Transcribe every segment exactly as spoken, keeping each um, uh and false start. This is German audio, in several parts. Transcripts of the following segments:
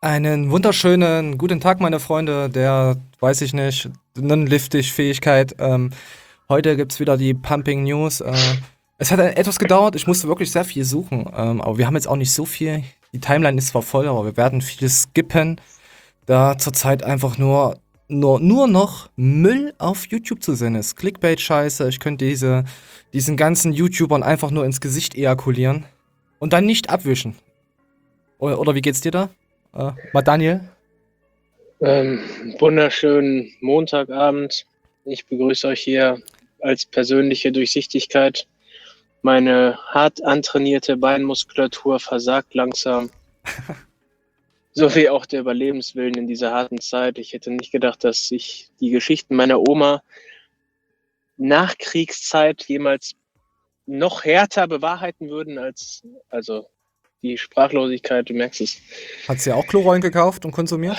Einen wunderschönen guten Tag, meine Freunde, der, weiß ich nicht, Non-Liftig-Fähigkeit. Ähm, heute gibt's wieder die Pumping News. Äh, es hat etwas gedauert, ich musste wirklich sehr viel suchen, ähm, aber wir haben jetzt auch nicht so viel. Die Timeline ist zwar voll, aber wir werden viel skippen, da zurzeit einfach nur, nur, nur noch Müll auf YouTube zu sehen ist. Clickbait-Scheiße, ich könnte diese, diesen ganzen YouTubern einfach nur ins Gesicht ejakulieren und dann nicht abwischen. Oder, oder wie geht's dir da? Äh, mal Daniel? Ähm, wunderschönen Montagabend. Ich begrüße euch hier als persönliche Durchsichtigkeit. Meine hart antrainierte Beinmuskulatur versagt langsam. So wie auch der Überlebenswillen in dieser harten Zeit. Ich hätte nicht gedacht, dass sich die Geschichten meiner Oma nach Kriegszeit jemals noch härter bewahrheiten würden als, also die Sprachlosigkeit, du merkst es. Hat sie auch Klorollen gekauft und konsumiert?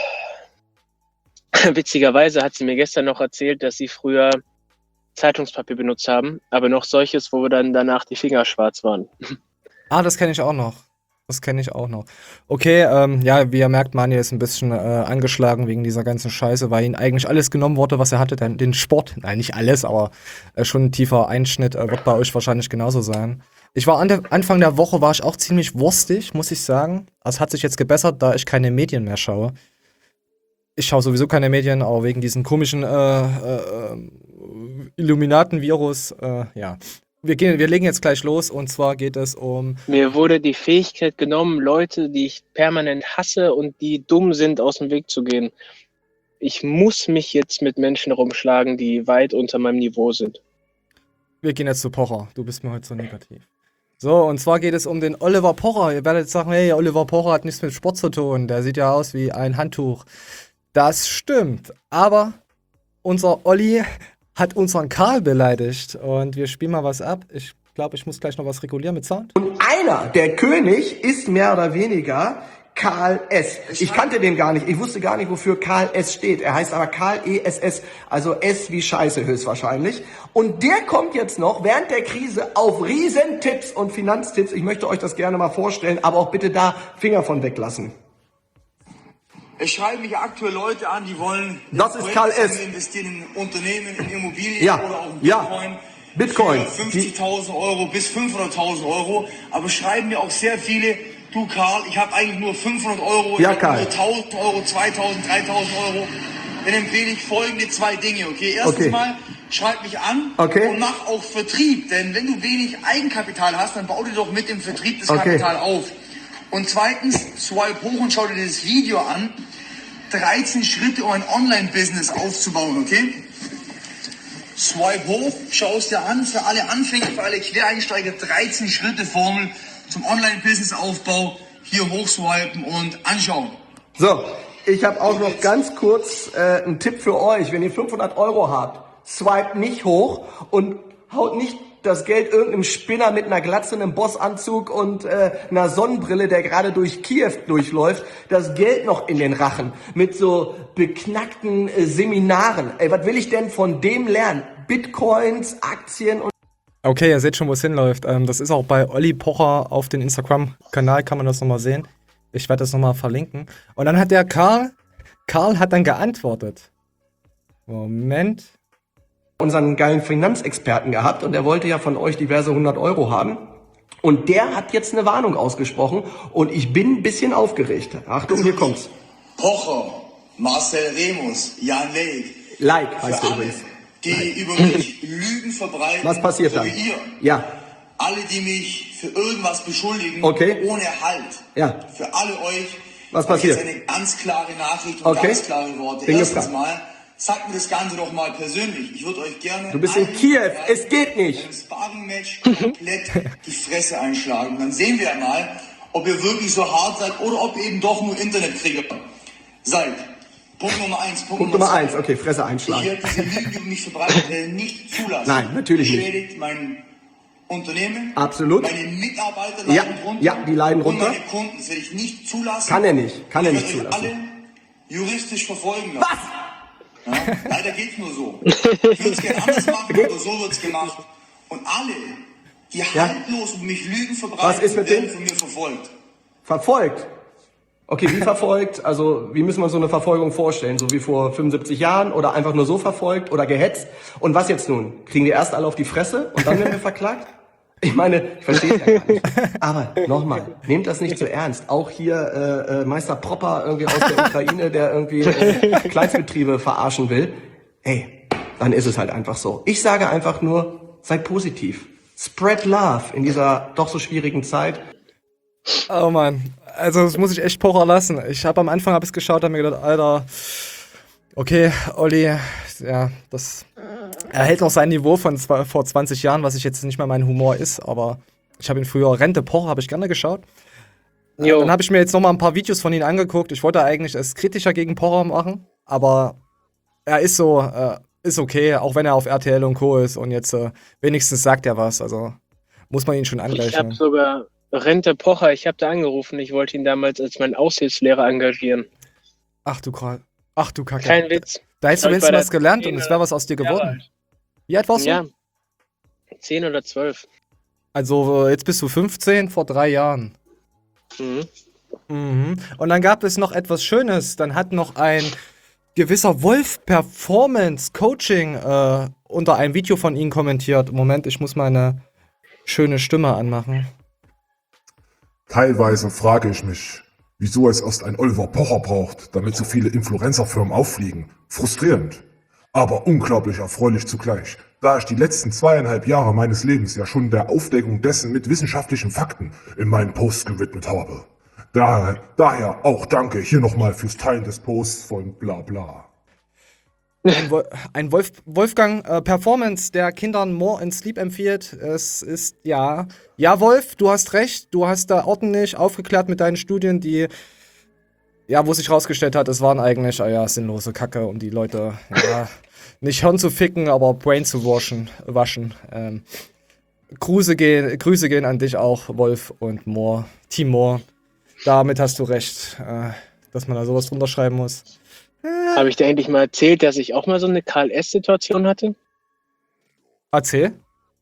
Witzigerweise hat sie mir gestern noch erzählt, dass sie früher Zeitungspapier benutzt haben, aber noch solches, wo dann danach die Finger schwarz waren. Ah, das kenne ich auch noch. Das kenne ich auch noch. Okay, ähm, ja, wie ihr merkt, Manuel ist ein bisschen äh, angeschlagen wegen dieser ganzen Scheiße, weil ihm eigentlich alles genommen wurde, was er hatte. Den, den Sport, nein, nicht alles, aber äh, schon ein tiefer Einschnitt äh, wird bei euch wahrscheinlich genauso sein. Ich war an der, Anfang der Woche war ich auch ziemlich wurstig, muss ich sagen. Es hat sich jetzt gebessert, da ich keine Medien mehr schaue. Ich schaue sowieso keine Medien, auch wegen diesem komischen äh, äh, äh, Illuminaten-Virus. Äh, ja. Wir, gehen, wir legen jetzt gleich los und zwar geht es um. Mir wurde die Fähigkeit genommen, Leute, die ich permanent hasse und die dumm sind, aus dem Weg zu gehen. Ich muss mich jetzt mit Menschen rumschlagen, die weit unter meinem Niveau sind. Wir gehen jetzt zu Pocher. Du bist mir heute so negativ. So, und zwar geht es um den Oliver Pocher. Ihr werdet jetzt sagen, hey, Oliver Pocher hat nichts mit Sport zu tun. Der sieht ja aus wie ein Handtuch. Das stimmt, aber unser Olli hat unseren Karl beleidigt und wir spielen mal was ab. Ich glaube, ich muss gleich noch was regulieren mit Sound. Und einer, der König, ist mehr oder weniger Karl S. Ich kannte den gar nicht. Ich wusste gar nicht, wofür Karl S steht. Er heißt aber Karl E S S, also S wie Scheiße höchstwahrscheinlich. Und der kommt jetzt noch während der Krise auf Riesentipps und Finanztipps. Ich möchte euch das gerne mal vorstellen, aber auch bitte da Finger von weglassen. Es schreiben mich aktuell Leute an, die wollen das ist Karl S. investieren in Unternehmen, in Immobilien ja. oder auch in Bitcoin. Ja. Bitcoin. Für fünfzigtausend Euro bis fünfhunderttausend Euro. Aber schreiben mir auch sehr viele, du Karl, ich habe eigentlich nur fünfhundert Euro, ja, ich habe nur tausend Euro, zweitausend, dreitausend Euro. Dann empfehle ich folgende zwei Dinge, okay? Erstens okay. mal, schreib mich an okay. und mach auch Vertrieb. Denn wenn du wenig Eigenkapital hast, dann bau dir doch mit dem Vertrieb das okay. Kapital auf. Und zweitens, swipe hoch und schau dir das Video an. dreizehn Schritte, um ein Online-Business aufzubauen, okay? Swipe hoch, schau es dir an, für alle Anfänger, für alle Quereinsteiger, dreizehn Schritte Formel zum Online-Business-Aufbau. Hier hochswipen und anschauen. So, ich habe auch noch ganz kurz äh, einen Tipp für euch. Wenn ihr fünfhundert Euro habt, swipe nicht hoch und haut nicht das Geld irgendeinem Spinner mit einer Glatze, einem Bossanzug und äh, einer Sonnenbrille, der gerade durch Kiew durchläuft, das Geld noch in den Rachen mit so beknackten äh, Seminaren. Ey, was will ich denn von dem lernen? Bitcoins, Aktien und... Okay, ihr seht schon, wo es hinläuft. Ähm, das ist auch bei Olli Pocher auf dem Instagram-Kanal, kann man das nochmal sehen. Ich werde das nochmal verlinken. Und dann hat der Karl, Karl hat dann geantwortet. Moment... unseren geilen Finanzexperten gehabt und er wollte ja von euch diverse hundert Euro haben. Und der hat jetzt eine Warnung ausgesprochen und ich bin ein bisschen aufgeregt. Achtung, hier kommt's. Pocher, Marcel Remus, Jan Leik. Like heißt er übrigens. Die Like. über mich Lügen verbreiten. Was passiert so dann? Wie ihr. Ja. Alle, die mich für irgendwas beschuldigen, okay. ohne Halt. Ja. Für alle euch. Was passiert? Jetzt eine ganz klare Nachricht und okay. ganz klare Worte. Bin Erstens gefragt. mal, sagt mir das Ganze doch mal persönlich. Ich würde euch gerne... Du bist in Kiew, es geht nicht. ...im Sparring-Match komplett die Fresse einschlagen. Dann sehen wir mal, ob ihr wirklich so hart seid oder ob ihr eben doch nur Internetkrieger seid. Punkt Nummer eins. Punkt, Punkt Nummer eins, okay, Fresse einschlagen. Ich werde diese Lügen über mich verbreitet nicht zulassen. Nein, natürlich nicht. Beschädigt mein Unternehmen. Absolut. Meine Mitarbeiter leiden ja, runter. Ja, die leiden runter. Und meine Kunden, das werde ich nicht zulassen. Kann er nicht, kann er nicht ich werde zulassen. Euch alle juristisch verfolgen lassen. Was? Ja, leider geht's nur so. Ich würde es gerne anders machen, aber so wird's gemacht. Und alle, die ja. haltlos und mich Lügen verbreiten, Was ist mit werden dem? von mir verfolgt. Verfolgt? Okay, wie verfolgt? Also, wie müssen wir uns so eine Verfolgung vorstellen? So wie vor fünfundsiebzig Jahren oder einfach nur so verfolgt oder gehetzt? Und was jetzt nun? Kriegen die erst alle auf die Fresse und dann werden wir verklagt? Ich meine, ich verstehe es ja gar nicht. Aber nochmal, nehmt das nicht zu ernst. Auch hier äh, äh, Meister Propper irgendwie aus der Ukraine, der irgendwie äh, Kleinstbetriebe verarschen will. Ey, dann ist es halt einfach so. Ich sage einfach nur, seid positiv. Spread love in dieser doch so schwierigen Zeit. Oh Mann, also das muss ich echt Pocher lassen. Ich habe am Anfang hab ich's geschaut, habe mir gedacht, Alter, okay, Olli, ja, das er hält noch sein Niveau von zwa- vor zwanzig Jahren, was ich jetzt nicht mehr mein Humor ist, aber ich habe ihn früher, Rente Pocher, habe ich gerne geschaut. Äh, Jo. Dann habe ich mir jetzt noch mal ein paar Videos von ihm angeguckt. Ich wollte eigentlich es kritischer gegen Pocher machen, aber er ist so, äh, ist okay, auch wenn er auf R T L und Co. ist und jetzt äh, wenigstens sagt er was, also muss man ihn schon Ich habe anrechnen. sogar Rente Pocher, ich habe da angerufen, ich wollte ihn damals als meinen Aushilfslehrer engagieren. Ach du Kra Ach du Kacke. Kein Witz. Da hättest du Aber ich wenigstens war da was gelernt zehn und es oder wäre was aus dir Jahre geworden. alt. Wie alt warst du? Ja, zehn oder zwölf. Also äh, jetzt bist du fünfzehn, vor drei Jahren. Mhm. Mhm. Und dann gab es noch etwas Schönes. Dann hat noch ein gewisser Wolf Performance Coaching äh, unter einem Video von Ihnen kommentiert. Moment, ich muss meine schöne Stimme anmachen. Teilweise frage ich mich, wieso es erst ein Oliver Pocher braucht, damit so viele Influencerfirmen auffliegen. Frustrierend, aber unglaublich erfreulich zugleich, da ich die letzten zweieinhalb Jahre meines Lebens ja schon der Aufdeckung dessen mit wissenschaftlichen Fakten in meinen Posts gewidmet habe. Daher, daher auch danke hier nochmal fürs Teilen des Posts von bla bla. Ein, Wol ein Wolf Wolfgang äh, Performance, der Kindern More and Sleep empfiehlt. Es ist, ja. Ja, Wolf, du hast recht. Du hast da ordentlich aufgeklärt mit deinen Studien, die, ja, wo sich rausgestellt hat, es waren eigentlich, ah ja, sinnlose Kacke, um die Leute, ja, nicht Hirn zu ficken, aber Brain zu waschen. waschen. Ähm, Grüße, gehen, Grüße gehen an dich auch, Wolf und Moore. Team Moore. Damit hast du recht, äh, dass man da sowas drunter schreiben muss. Habe ich dir eigentlich mal erzählt, dass ich auch mal so eine K L S-Situation hatte? Erzähl.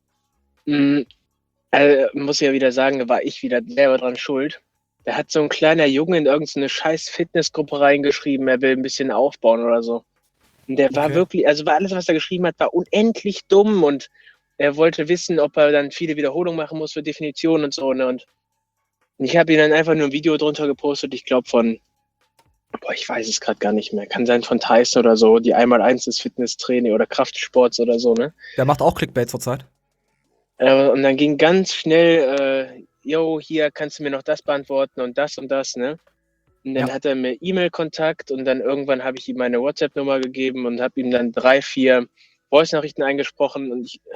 Mhm. Also, muss ich ja wieder sagen, da war ich wieder selber dran schuld. Da hat so ein kleiner Junge in irgendeine scheiß Fitnessgruppe reingeschrieben, er will ein bisschen aufbauen oder so. Und der war Okay. wirklich, also war alles, was er geschrieben hat, war unendlich dumm und er wollte wissen, ob er dann viele Wiederholungen machen muss für Definitionen und so. Ne? Und ich habe ihm dann einfach nur ein Video drunter gepostet, ich glaube von, boah, ich weiß es gerade gar nicht mehr, kann sein von Tyson oder so, die einmal eins des Fitnesstraining oder Kraftsports oder so, ne? Der macht auch Clickbait zurzeit. Äh, und dann ging ganz schnell, äh, yo, hier kannst du mir noch das beantworten und das und das, ne? Und dann Ja. hat er mir E-Mail-Kontakt und dann irgendwann habe ich ihm meine WhatsApp-Nummer gegeben und habe ihm dann drei, vier Voice-Nachrichten eingesprochen und ich,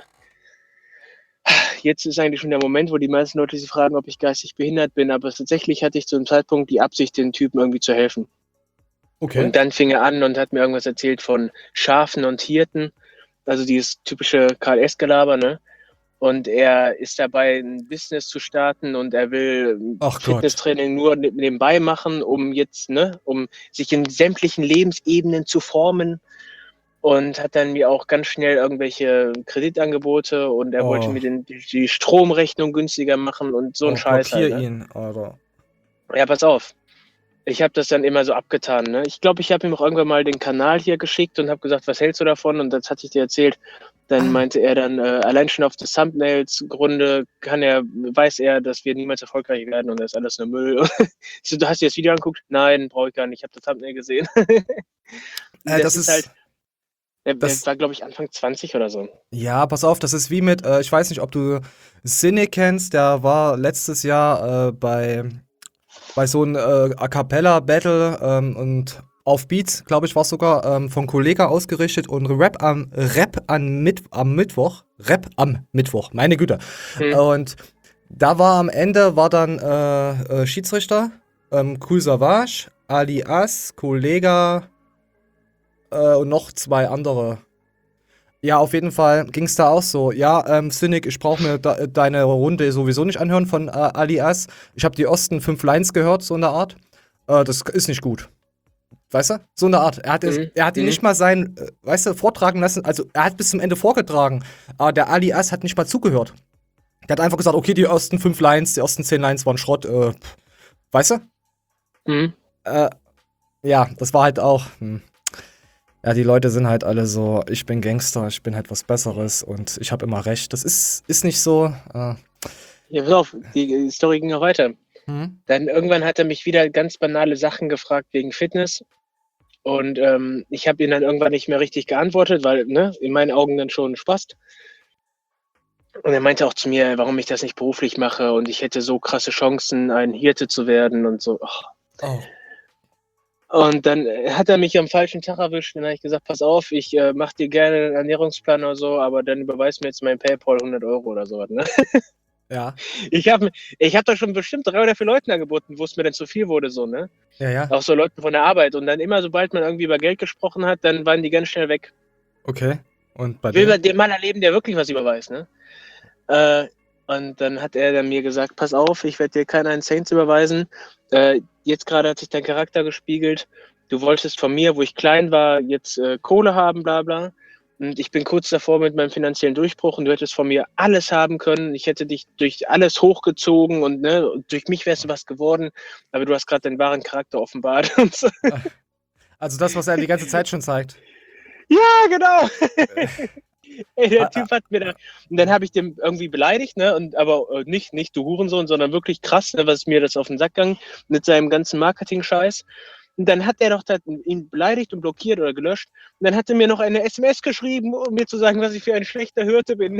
jetzt ist eigentlich schon der Moment, wo die meisten Leute sich fragen, ob ich geistig behindert bin, aber tatsächlich hatte ich zu dem Zeitpunkt die Absicht, den Typen irgendwie zu helfen. Okay. Und dann fing er an und hat mir irgendwas erzählt von Schafen und Hirten, also dieses typische K L S-Gelaber, ne? Und er ist dabei, ein Business zu starten und er will Ach Gott. Fitnesstraining nur ne- nebenbei machen, um jetzt, ne, um sich in sämtlichen Lebensebenen zu formen. Und hat dann mir auch ganz schnell irgendwelche Kreditangebote und er Oh. wollte mir den, die, die Stromrechnung günstiger machen und so ein Oh, Scheiß blockier halt, ne? ihn, Alter. Ja, pass auf. Ich habe das dann immer so abgetan. Ne? Ich glaube, ich habe ihm auch irgendwann mal den Kanal hier geschickt und habe gesagt, was hältst du davon? Und das hatte ich dir erzählt. Dann meinte er dann, äh, allein schon auf des Thumbnails Grunde kann er, weiß er, dass wir niemals erfolgreich werden und das ist alles nur Müll. Ich so, du hast dir das Video angeguckt? Nein, brauche ich gar nicht. Ich habe das Thumbnail gesehen. Äh, das ist, halt, er, das- er war, glaube ich, Anfang zwanzig oder so. ja, pass auf, das ist wie mit, äh, ich weiß nicht, ob du Cynic kennst, der war letztes Jahr äh, bei, bei so einem äh, A Cappella Battle ähm, und auf Beats, glaube ich, war es sogar ähm, von Kollega ausgerichtet und Rap am Rap an Mit am Mittwoch, Rap am Mittwoch, meine Güte. Hm. Und da war am Ende war dann äh, äh, Schiedsrichter ähm, Cool Savage, Alias, Kollega äh, und noch zwei andere. Ja, auf jeden Fall ging es da auch so. Ja, ähm, Cynic, ich brauche mir da, deine Runde sowieso nicht anhören von äh, Alias. Ich habe die ersten fünf Lines gehört, so in der Art. Äh, das ist nicht gut. Weißt du? So eine Art. Er hat, es, Mhm. er hat ihn Mhm. nicht mal sein, äh, weißt du, vortragen lassen. Also, er hat bis zum Ende vorgetragen. Aber der Alias hat nicht mal zugehört. Der hat einfach gesagt, okay, die ersten fünf Lines, die ersten zehn Lines waren Schrott. Äh, pff. Weißt du? Mhm. Äh, ja, das war halt auch. Hm. Ja, die Leute sind halt alle so, ich bin Gangster, ich bin halt was Besseres und ich habe immer recht. Das ist, ist nicht so. Äh, Ja, pass auf, die Story ging noch weiter. hm? Dann irgendwann hat er mich wieder ganz banale Sachen gefragt wegen Fitness. Und ähm, ich habe ihn dann irgendwann nicht mehr richtig geantwortet, weil, ne, in meinen Augen dann schon Spaß. Und er meinte auch zu mir, warum ich das nicht beruflich mache und ich hätte so krasse Chancen, ein Hirte zu werden und so. Ach. Oh. Und dann hat er mich am falschen Tag erwischt und dann habe ich gesagt, pass auf, ich äh, mache dir gerne einen Ernährungsplan oder so, aber dann überweis mir jetzt mein PayPal hundert Euro oder so. Ne? Ja, Ich habe ich hab doch schon bestimmt drei oder vier Leuten angeboten, wo es mir dann zu viel wurde, so, ne? ja, ja. Auch so Leuten von der Arbeit. Und dann immer, sobald man irgendwie über Geld gesprochen hat, dann waren die ganz schnell weg. Okay. Und bei Ich will dir? den Mann erleben, der wirklich was überweist, ne? Äh, und dann hat er dann mir gesagt, pass auf, ich werde dir keinen einen Cent überweisen. Äh, jetzt gerade hat sich dein Charakter gespiegelt. Du wolltest von mir, wo ich klein war, jetzt äh, Kohle haben, bla bla. Und ich bin kurz davor mit meinem finanziellen Durchbruch und du hättest von mir alles haben können. Ich hätte dich durch alles hochgezogen und, ne, und durch mich wärst du was geworden. Aber du hast gerade deinen wahren Charakter offenbart. Und so. Also das, was er die ganze Zeit schon zeigt. Ja, genau. Ey, der Ah, Typ hat mir da. Und dann habe ich den irgendwie beleidigt, ne? Und aber äh, nicht, nicht du Hurensohn, sondern wirklich krass, ne, was mir das auf den Sack ging mit seinem ganzen Marketing-Scheiß. Und dann hat er doch da ihn beleidigt und blockiert oder gelöscht. Und dann hat er mir noch eine S M S geschrieben, um mir zu sagen, was ich für ein schlechter Hirte bin.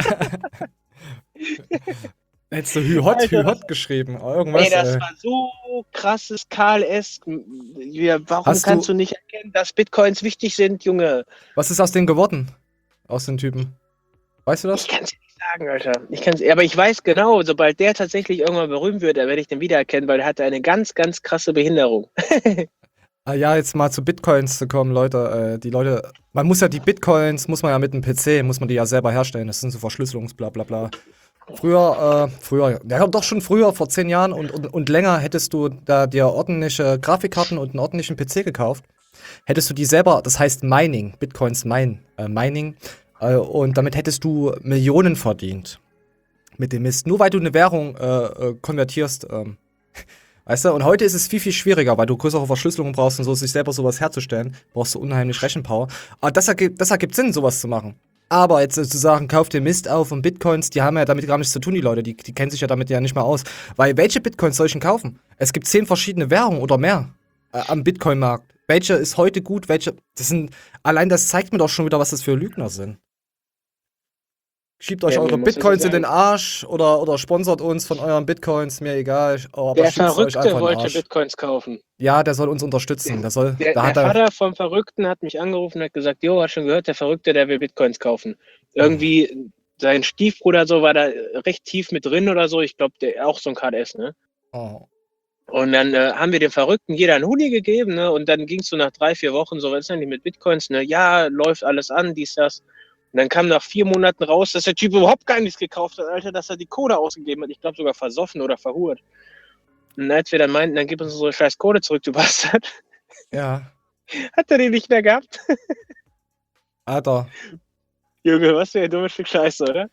Hättest du Hü-Hot, Alter, Hü-Hot geschrieben. Irgendwas. Ey, das äh. war so krasses Karl-esk. Ja, warum Hast kannst du- du nicht erkennen, dass Bitcoins wichtig sind, Junge? Was ist aus denen geworden? Aus den Typen? Weißt du das? Ich kann es dir nicht sagen, Alter. Ich kann's, aber ich weiß genau, sobald der tatsächlich irgendwann berühmt wird, dann werde ich den wiedererkennen, weil er hatte eine ganz, ganz krasse Behinderung. Ah ja, jetzt mal zu Bitcoins zu kommen, Leute. Äh, die Leute, man muss ja die Bitcoins, muss man ja mit einem P C, muss man die ja selber herstellen. Das sind so Verschlüsselungs, bla bla bla. Früher, äh, früher, ja doch schon früher, vor zehn Jahren und, und, und länger hättest du da dir ordentliche Grafikkarten und einen ordentlichen P C gekauft. Hättest du die selber, das heißt Mining, Bitcoins mine, äh, Mining, äh, und damit hättest du Millionen verdient. Mit dem Mist. Nur weil du eine Währung äh, äh, konvertierst, ähm, weißt du, und heute ist es viel, viel schwieriger, weil du größere Verschlüsselungen brauchst und so, sich selber sowas herzustellen, brauchst du unheimlich Rechenpower. Aber das ergibt, das ergibt Sinn, sowas zu machen. Aber jetzt äh, zu sagen, kauf dir Mist auf und Bitcoins, die haben ja damit gar nichts zu tun, die Leute, die, die kennen sich ja damit ja nicht mal aus. Weil welche Bitcoins soll ich denn kaufen? Es gibt zehn verschiedene Währungen oder mehr äh, am Bitcoin-Markt. Welche ist heute gut, welche, das sind, allein das zeigt mir doch schon wieder, was das für Lügner sind. Schiebt euch Ja, eure mir muss es Bitcoins in sein. den Arsch oder, oder sponsert uns von euren Bitcoins, mir egal. Oh, aber Der schiebt es euch Verrückte einfach in den wollte Arsch. Bitcoins kaufen. Ja, der soll uns unterstützen. Der soll, Der, da der hat er, Vater vom Verrückten hat mich angerufen und hat gesagt, jo, hast schon gehört, der Verrückte, der will Bitcoins kaufen. Irgendwie, sein Stiefbruder so war da recht tief mit drin oder so. Ich glaube, der auch so ein K D S, ne? oh, Und dann äh, haben wir dem Verrückten jeder einen Huni gegeben, ne? Und dann ging es so nach drei, vier Wochen so, was ist denn die mit Bitcoins, ne? Ja, läuft alles an, dies, das. Und dann kam nach vier Monaten raus, dass der Typ überhaupt gar nichts gekauft hat, Alter, dass er die Kohle ausgegeben hat. Ich glaube sogar versoffen oder verhurt. Und als wir dann meinten, dann gib uns unsere scheiß Kohle zurück, du Bastard, ja. hat er die nicht mehr gehabt. Alter, Junge, was für ein dummes Stück Scheiße, oder?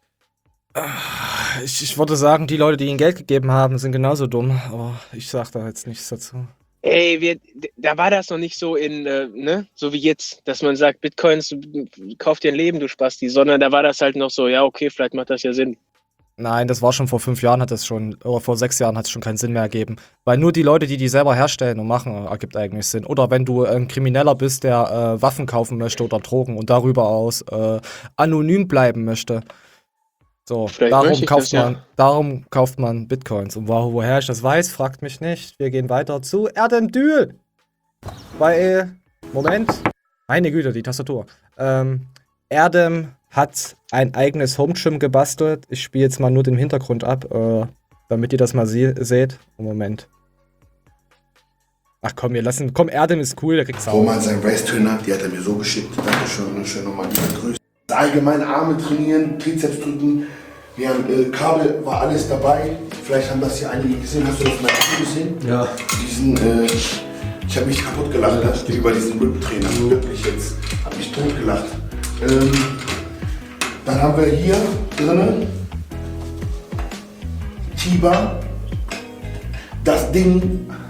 ich, ich würde sagen, die Leute, die ihnen Geld gegeben haben, sind genauso dumm. Aber ich sag da jetzt nichts dazu. Ey, wir, da war das noch nicht so in, äh, ne, so wie jetzt, dass man sagt, Bitcoins, kauf dir ein Leben, du Spasti, sondern da war das halt noch so, ja, okay, vielleicht macht das ja Sinn. Nein, das war schon vor fünf Jahren, hat das schon, oder vor sechs Jahren hat es schon keinen Sinn mehr ergeben. Weil nur die Leute, die die selber herstellen und machen, ergibt eigentlich Sinn. Oder wenn du ein Krimineller bist, der äh, Waffen kaufen möchte oder Drogen und darüber aus äh, anonym bleiben möchte. So, Vielleicht darum möchte ich kauft das, ja. man, darum kauft man Bitcoins. Und wo, woher ich das weiß, fragt mich nicht. Wir gehen weiter zu Erdemdül. Weil, Moment. Meine Güte, die Tastatur. Ähm, Erdem hat ein eigenes Home Gym gebastelt. Ich spiele jetzt mal nur den Hintergrund ab, äh, damit ihr das mal sie seht. Moment. Ach komm, wir lassen. Komm, Erdem ist cool, der kriegt's auch. Roman sein Race-Trainer, die hat er mir so geschickt. Dankeschön, schön nochmal liebe Grüße. Allgemein Arme trainieren, Trizeps drücken. Wir haben äh, Kabel, war alles dabei. Vielleicht haben das hier einige gesehen. Hast du das mal gesehen? Ja. Diesen, äh, ich habe mich kaputt gelacht ja, über diesen Rip-Trainer. Mhm. Wirklich jetzt. Habe mich tot gelacht. Ähm, dann haben wir hier drinnen Tiba. Das Ding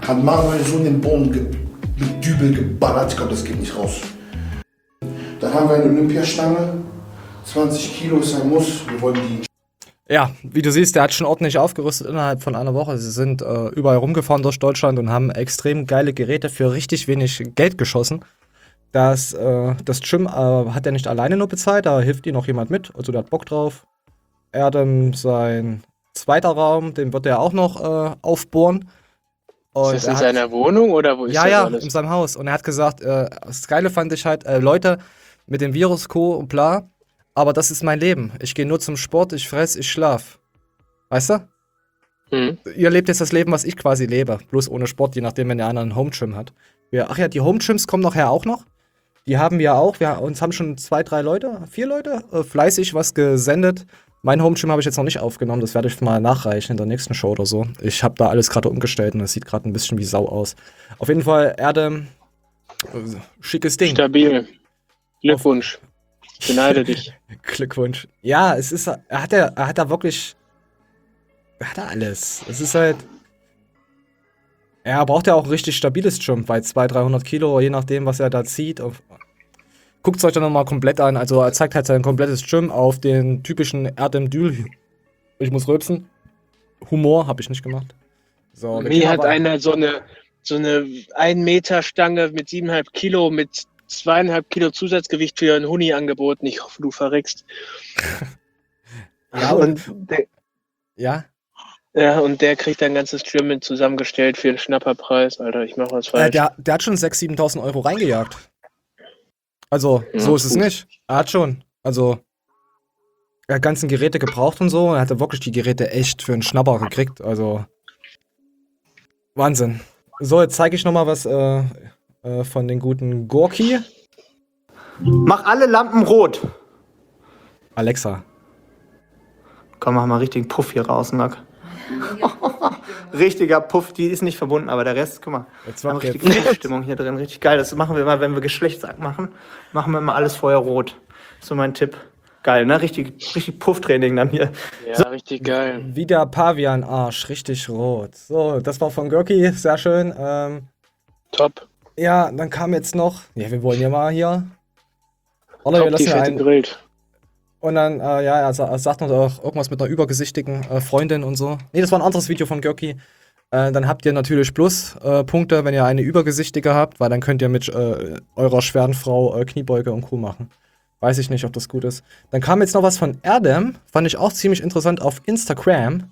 hat Manuel so in den Boden ge mit Dübel geballert. Ich glaube, das geht nicht raus. Dann haben wir eine Olympiastange. zwanzig Kilo ist ein Muss. Wir wollen die. Ja, wie du siehst, der hat schon ordentlich aufgerüstet innerhalb von einer Woche. Sie sind äh, überall rumgefahren durch Deutschland und haben extrem geile Geräte für richtig wenig Geld geschossen. Das, äh, das Gym äh, hat er nicht alleine nur bezahlt, da hilft ihm noch jemand mit. Also der hat Bock drauf. Erdem, sein zweiter Raum, den wird er auch noch äh, aufbohren. Und ist das in er seiner hat, Wohnung oder wo ist ja, das ja, alles? in seinem Haus. Und er hat gesagt, äh, das Geile fand ich halt, äh, Leute, mit dem Virus, Co. und bla, aber das ist mein Leben. Ich gehe nur zum Sport, ich fress, ich schlaf. Weißt du? Mhm. Ihr lebt jetzt das Leben, was ich quasi lebe. Bloß ohne Sport, je nachdem, wenn der andere einen Home-Gym hat. Wir, ach ja, die Home-Gyms kommen nachher auch noch. Die haben wir auch. Wir uns haben schon zwei, drei Leute, vier Leute äh, fleißig was gesendet. Mein Home-Gym habe ich jetzt noch nicht aufgenommen. Das werde ich mal nachreichen in der nächsten Show oder so. Ich habe da alles gerade umgestellt und das sieht gerade ein bisschen wie Sau aus. Auf jeden Fall, Erde, äh, schickes Ding. Stabil. Glückwunsch. Ich beneide dich. Glückwunsch. Ja, es ist, er hat ja, er hat da wirklich, er hat da alles. Es ist halt, er braucht ja auch ein richtig stabiles Gym, bei zweihundert, dreihundert Kilo, je nachdem, was er da zieht. Guckt es euch dann nochmal komplett an. Also er zeigt halt sein komplettes Gym auf den typischen Erdem Dül. Ich muss rülpsen. Humor habe ich nicht gemacht. So, Mir hat einer so eine so eine ein Meter Stange mit siebeneinhalb Kilo mit zweieinhalb Kilo Zusatzgewicht für einen Huni angeboten. Ich hoffe, du verreckst. Ja, und der, ja. ja, und der kriegt ein ganzes Gym mit zusammengestellt für einen Schnapperpreis. Alter, ich mach was Äh, falsch. der, der hat schon sechstausend, siebentausend Euro reingejagt. Also, Ja, so ist es gut. nicht. Er hat schon. Also, er hat ganzen Geräte gebraucht und so. Er hatte wirklich die Geräte echt für einen Schnapper gekriegt. Also, Wahnsinn. So, jetzt zeige ich nochmal was äh, äh, von den guten Gorki. Mach alle Lampen rot. Alexa. Komm, mach mal richtigen Puff hier raus, Nack. Richtiger Puff, die ist nicht verbunden, aber der Rest, guck mal. Jetzt Wir haben macht richtig jetzt. Stimmung hier drin, richtig geil. Das machen wir mal, wenn wir Geschlechtsakt machen, machen wir mal alles vorher rot. So mein Tipp. Geil, ne? Richtig, richtig Pufftraining dann hier. Ja, richtig geil. Wieder Pavian-Arsch, richtig rot. So, das war von Gorki, sehr schön. Ähm, Top. ja, dann kam jetzt noch. Ja, wir wollen ja mal hier. Oder wir Top, die lassen ja fette einen. Grillt. Und dann, äh, ja, er, sa- er sagt noch auch irgendwas mit einer übergesichtigen äh, Freundin und so. Nee, das war ein anderes Video von Görki. Äh, dann habt ihr natürlich Pluspunkte, äh, wenn ihr eine übergesichtige habt, weil dann könnt ihr mit äh, eurer schweren Frau äh, Kniebeuge und Co. machen. Weiß ich nicht, ob das gut ist. Dann kam jetzt noch was von Erdem, fand ich auch ziemlich interessant auf Instagram.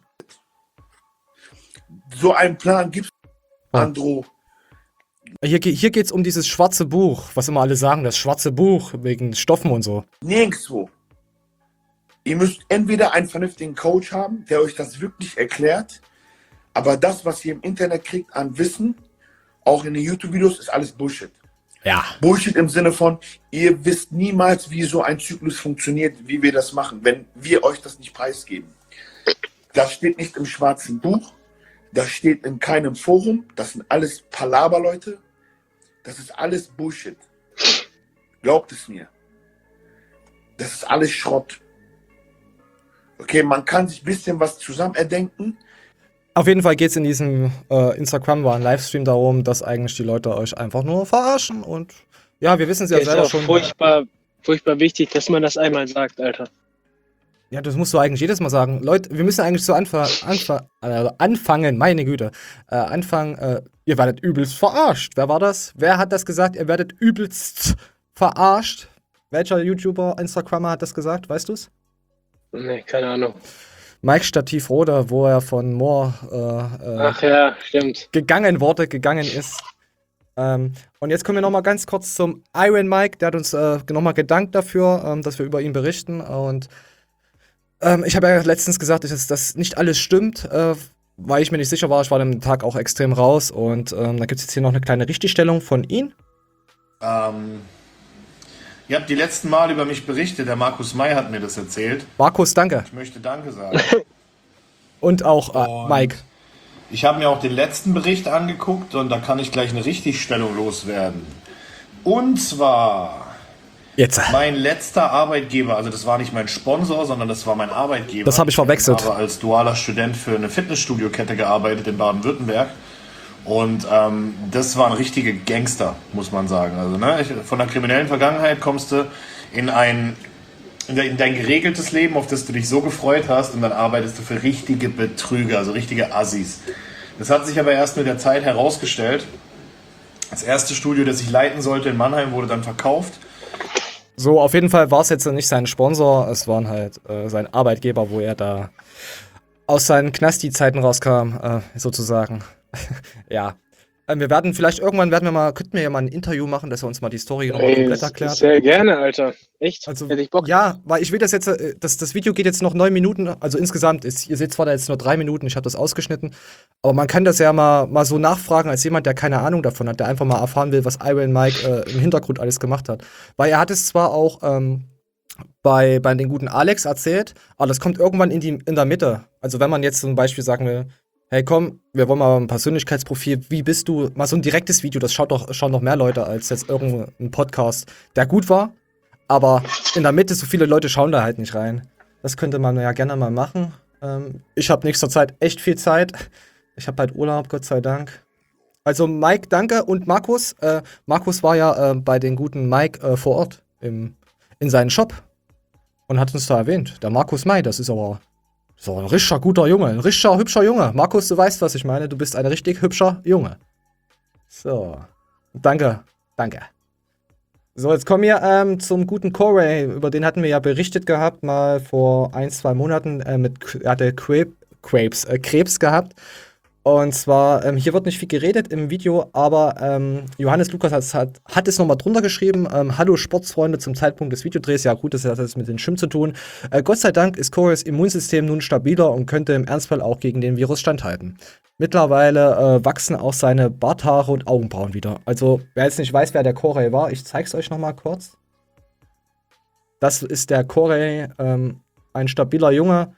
So einen Plan gibt's, Oh. Andro. Hier, ge- hier geht es um dieses schwarze Buch, was immer alle sagen, das schwarze Buch wegen Stoffen und so. Nirgendwo. Ihr müsst entweder einen vernünftigen Coach haben, der euch das wirklich erklärt, aber das, was ihr im Internet kriegt an Wissen, auch in den YouTube-Videos, ist alles Bullshit. Ja. Bullshit im Sinne von, ihr wisst niemals, wie so ein Zyklus funktioniert, wie wir das machen, wenn wir euch das nicht preisgeben. Das steht nicht im schwarzen Buch, das steht in keinem Forum, das sind alles Palaver-Leute, das ist alles Bullshit. Glaubt es mir. Das ist alles Schrott. Okay, man kann sich ein bisschen was zusammen erdenken. Auf jeden Fall geht es in diesem äh, Instagram, war ein Livestream darum, dass eigentlich die Leute euch einfach nur verarschen. Und ja, wir wissen es ja Ist selber auch schon. furchtbar, furchtbar wichtig, dass man das einmal sagt, Alter. Ja, das musst du eigentlich jedes Mal sagen. Leute, wir müssen eigentlich so anfa anfa äh, anfangen, meine Güte. Äh, anfangen, äh, ihr werdet übelst verarscht. Wer war das? Wer hat das gesagt? Ihr werdet übelst verarscht. Welcher YouTuber, Instagrammer hat das gesagt? Weißt du's? Nee, keine Ahnung. Mike Stativ Roder, wo er von Moore äh, äh, Ach ja, stimmt. gegangen wurde, gegangen ist. Ähm, und jetzt kommen wir nochmal ganz kurz zum Iron Mike. Der hat uns äh, nochmal gedankt dafür, ähm, dass wir über ihn berichten. Und ähm, ich habe ja letztens gesagt, dass das nicht alles stimmt, äh, weil ich mir nicht sicher war. Ich war an dem Tag auch extrem raus. Und ähm, da gibt es jetzt hier noch eine kleine Richtigstellung von ihm. Ähm, ihr habt die letzten Mal über mich berichtet, der Markus May hat mir das erzählt. Markus, danke. Ich möchte Danke sagen. Und auch äh, Und Mike. Ich habe mir auch den letzten Bericht angeguckt und da kann ich gleich eine Richtigstellung loswerden. Und zwar, Jetzt. mein letzter Arbeitgeber, also das war nicht mein Sponsor, sondern das war mein Arbeitgeber. Das habe ich verwechselt. Ich habe als dualer Student für eine Fitnessstudio-Kette gearbeitet in Baden-Württemberg. Und ähm, das waren richtige Gangster, muss man sagen. Also ne, ich, von der kriminellen Vergangenheit kommst du in ein in, de, in dein geregeltes Leben, auf das du dich so gefreut hast, und dann arbeitest du für richtige Betrüger, also richtige Assis. Das hat sich aber erst mit der Zeit herausgestellt. Das erste Studio, das ich leiten sollte in Mannheim, wurde dann verkauft. So, auf jeden Fall war es jetzt nicht sein Sponsor, es waren halt äh, sein Arbeitgeber, wo er da aus seinen Knasti-Zeiten rauskam, äh, sozusagen. Ja. Ähm, wir werden vielleicht irgendwann, werden wir mal, könnten wir ja mal ein Interview machen, dass er uns mal die Story nochmal Ey, komplett erklärt. sehr gerne, Alter. Echt? Also, Hätte ich Bock. ja, weil ich will das jetzt, äh, das, das Video geht jetzt noch neun Minuten, also insgesamt, ist, ihr seht zwar da jetzt nur drei Minuten, ich habe das ausgeschnitten, aber man kann das ja mal, mal so nachfragen als jemand, der keine Ahnung davon hat, der einfach mal erfahren will, was Iron Mike äh, im Hintergrund alles gemacht hat. Weil er hat es zwar auch ähm, bei, bei den guten Alex erzählt, aber das kommt irgendwann in, die, in der Mitte. Also wenn man jetzt zum Beispiel sagen will, hey komm, wir wollen mal ein Persönlichkeitsprofil, wie bist du? Mal so ein direktes Video, das schaut doch, schauen noch mehr Leute als jetzt irgendein Podcast, der gut war, aber in der Mitte so viele Leute schauen da halt nicht rein. Das könnte man ja gerne mal machen. Ähm, ich habe nächster Zeit echt viel Zeit. Ich habe halt Urlaub, Gott sei Dank. Also Mike, danke, und Markus. Äh, Markus war ja äh, bei den guten Mike äh, vor Ort im, in seinem Shop und hat uns da erwähnt. Der Markus May, das ist aber so ein richtiger guter Junge, ein richtiger hübscher Junge. Markus, du weißt, was ich meine. Du bist ein richtig hübscher Junge. So. Danke. Danke. So, jetzt kommen wir ähm, zum guten Corey. Über den hatten wir ja berichtet gehabt, mal vor ein, zwei Monaten. Äh, mit, er hatte Krebs, Krebs, äh, Krebs gehabt. Und zwar, ähm, hier wird nicht viel geredet im Video, aber ähm, Johannes Lukas hat, hat, hat es nochmal drunter geschrieben. Ähm, Hallo Sportsfreunde, zum Zeitpunkt des Videodrehs. Ja gut, das hat jetzt mit den Schirm zu tun. Äh, Gott sei Dank ist Corys Immunsystem nun stabiler und könnte im Ernstfall auch gegen den Virus standhalten. Mittlerweile äh, wachsen auch seine Barthaare und Augenbrauen wieder. Also, wer jetzt nicht weiß, wer der Corey war, ich zeig's euch nochmal kurz. Das ist der Corey, ähm, ein stabiler Junge.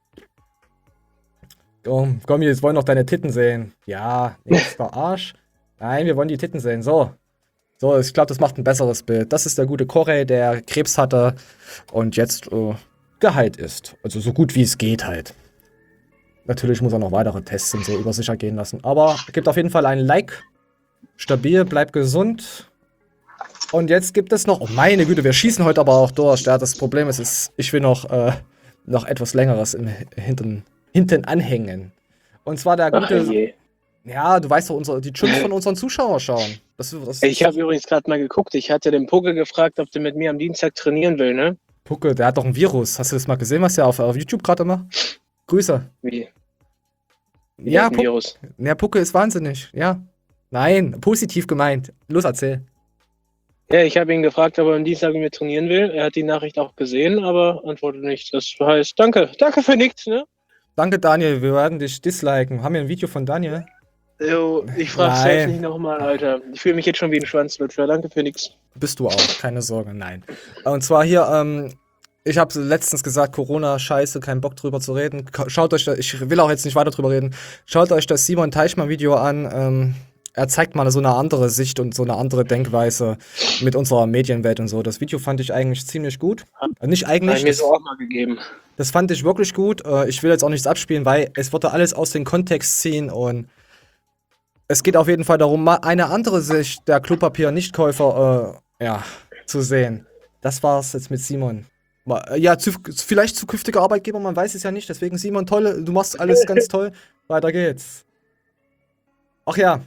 Oh, komm, jetzt wollen noch deine Titten sehen. Ja, jetzt der Arsch. Nein, wir wollen die Titten sehen. So. So, ich glaube, das macht ein besseres Bild. Das ist der gute Corey, der Krebs hatte und jetzt äh, geheilt ist. Also so gut wie es geht halt. Natürlich muss er noch weitere Tests und so über sich ergehen lassen. Aber gibt auf jeden Fall ein Like. Stabil, bleibt gesund. Und jetzt gibt es noch... Oh meine Güte, wir schießen heute aber auch durch. Ja, das Problem ist, ist ich will noch, äh, noch etwas Längeres im Hintern... hinten anhängen. Und zwar der gute... Ach, je. Ja, du weißt doch, unsere, die Chips von unseren Zuschauern schauen. Das, das, Ich habe übrigens gerade mal geguckt. Ich hatte den Pucke gefragt, ob der mit mir am Dienstag trainieren will, ne? Pucke, der hat doch ein Virus. Hast du das mal gesehen, was der auf, auf YouTube gerade macht? Grüße. Wie? Wie Ja, ein Puck, Virus. ja, Pucke ist wahnsinnig. Ja. Nein, positiv gemeint. Los, erzähl. Ja, ich habe ihn gefragt, ob er am Dienstag mit mir trainieren will. Er hat die Nachricht auch gesehen, aber antwortet nicht. Das heißt, danke. Danke für nichts, ne? Danke, Daniel. Wir werden dich disliken. Haben wir ein Video von Daniel? Jo, ich frage Nein. selbst nicht nochmal, Alter. Ich fühle mich jetzt schon wie ein Schwanzlutscher. Danke für nichts. Bist du auch, keine Sorge, nein. Und zwar hier, ähm, ich habe letztens gesagt, Corona, scheiße, kein Bock drüber zu reden. Ka- Schaut euch das, ich will auch jetzt nicht weiter drüber reden. Schaut euch das Simon Teichmann-Video an. Ähm, er zeigt mal so eine andere Sicht und so eine andere Denkweise mit unserer Medienwelt und so. Das Video fand ich eigentlich ziemlich gut. Äh, Nicht Hat eigentlich, mir das, so auch mal gegeben. das fand ich wirklich gut. Äh, ich will jetzt auch nichts abspielen, weil es wurde alles aus dem Kontext ziehen und es geht auf jeden Fall darum, mal eine andere Sicht der Klopapier-Nichtkäufer äh, ja, zu sehen. Das war's jetzt mit Simon. Mal, äh, Ja, zu, vielleicht zukünftiger Arbeitgeber, man weiß es ja nicht. Deswegen, Simon, toll, du machst alles ganz toll. Weiter geht's. Ach ja.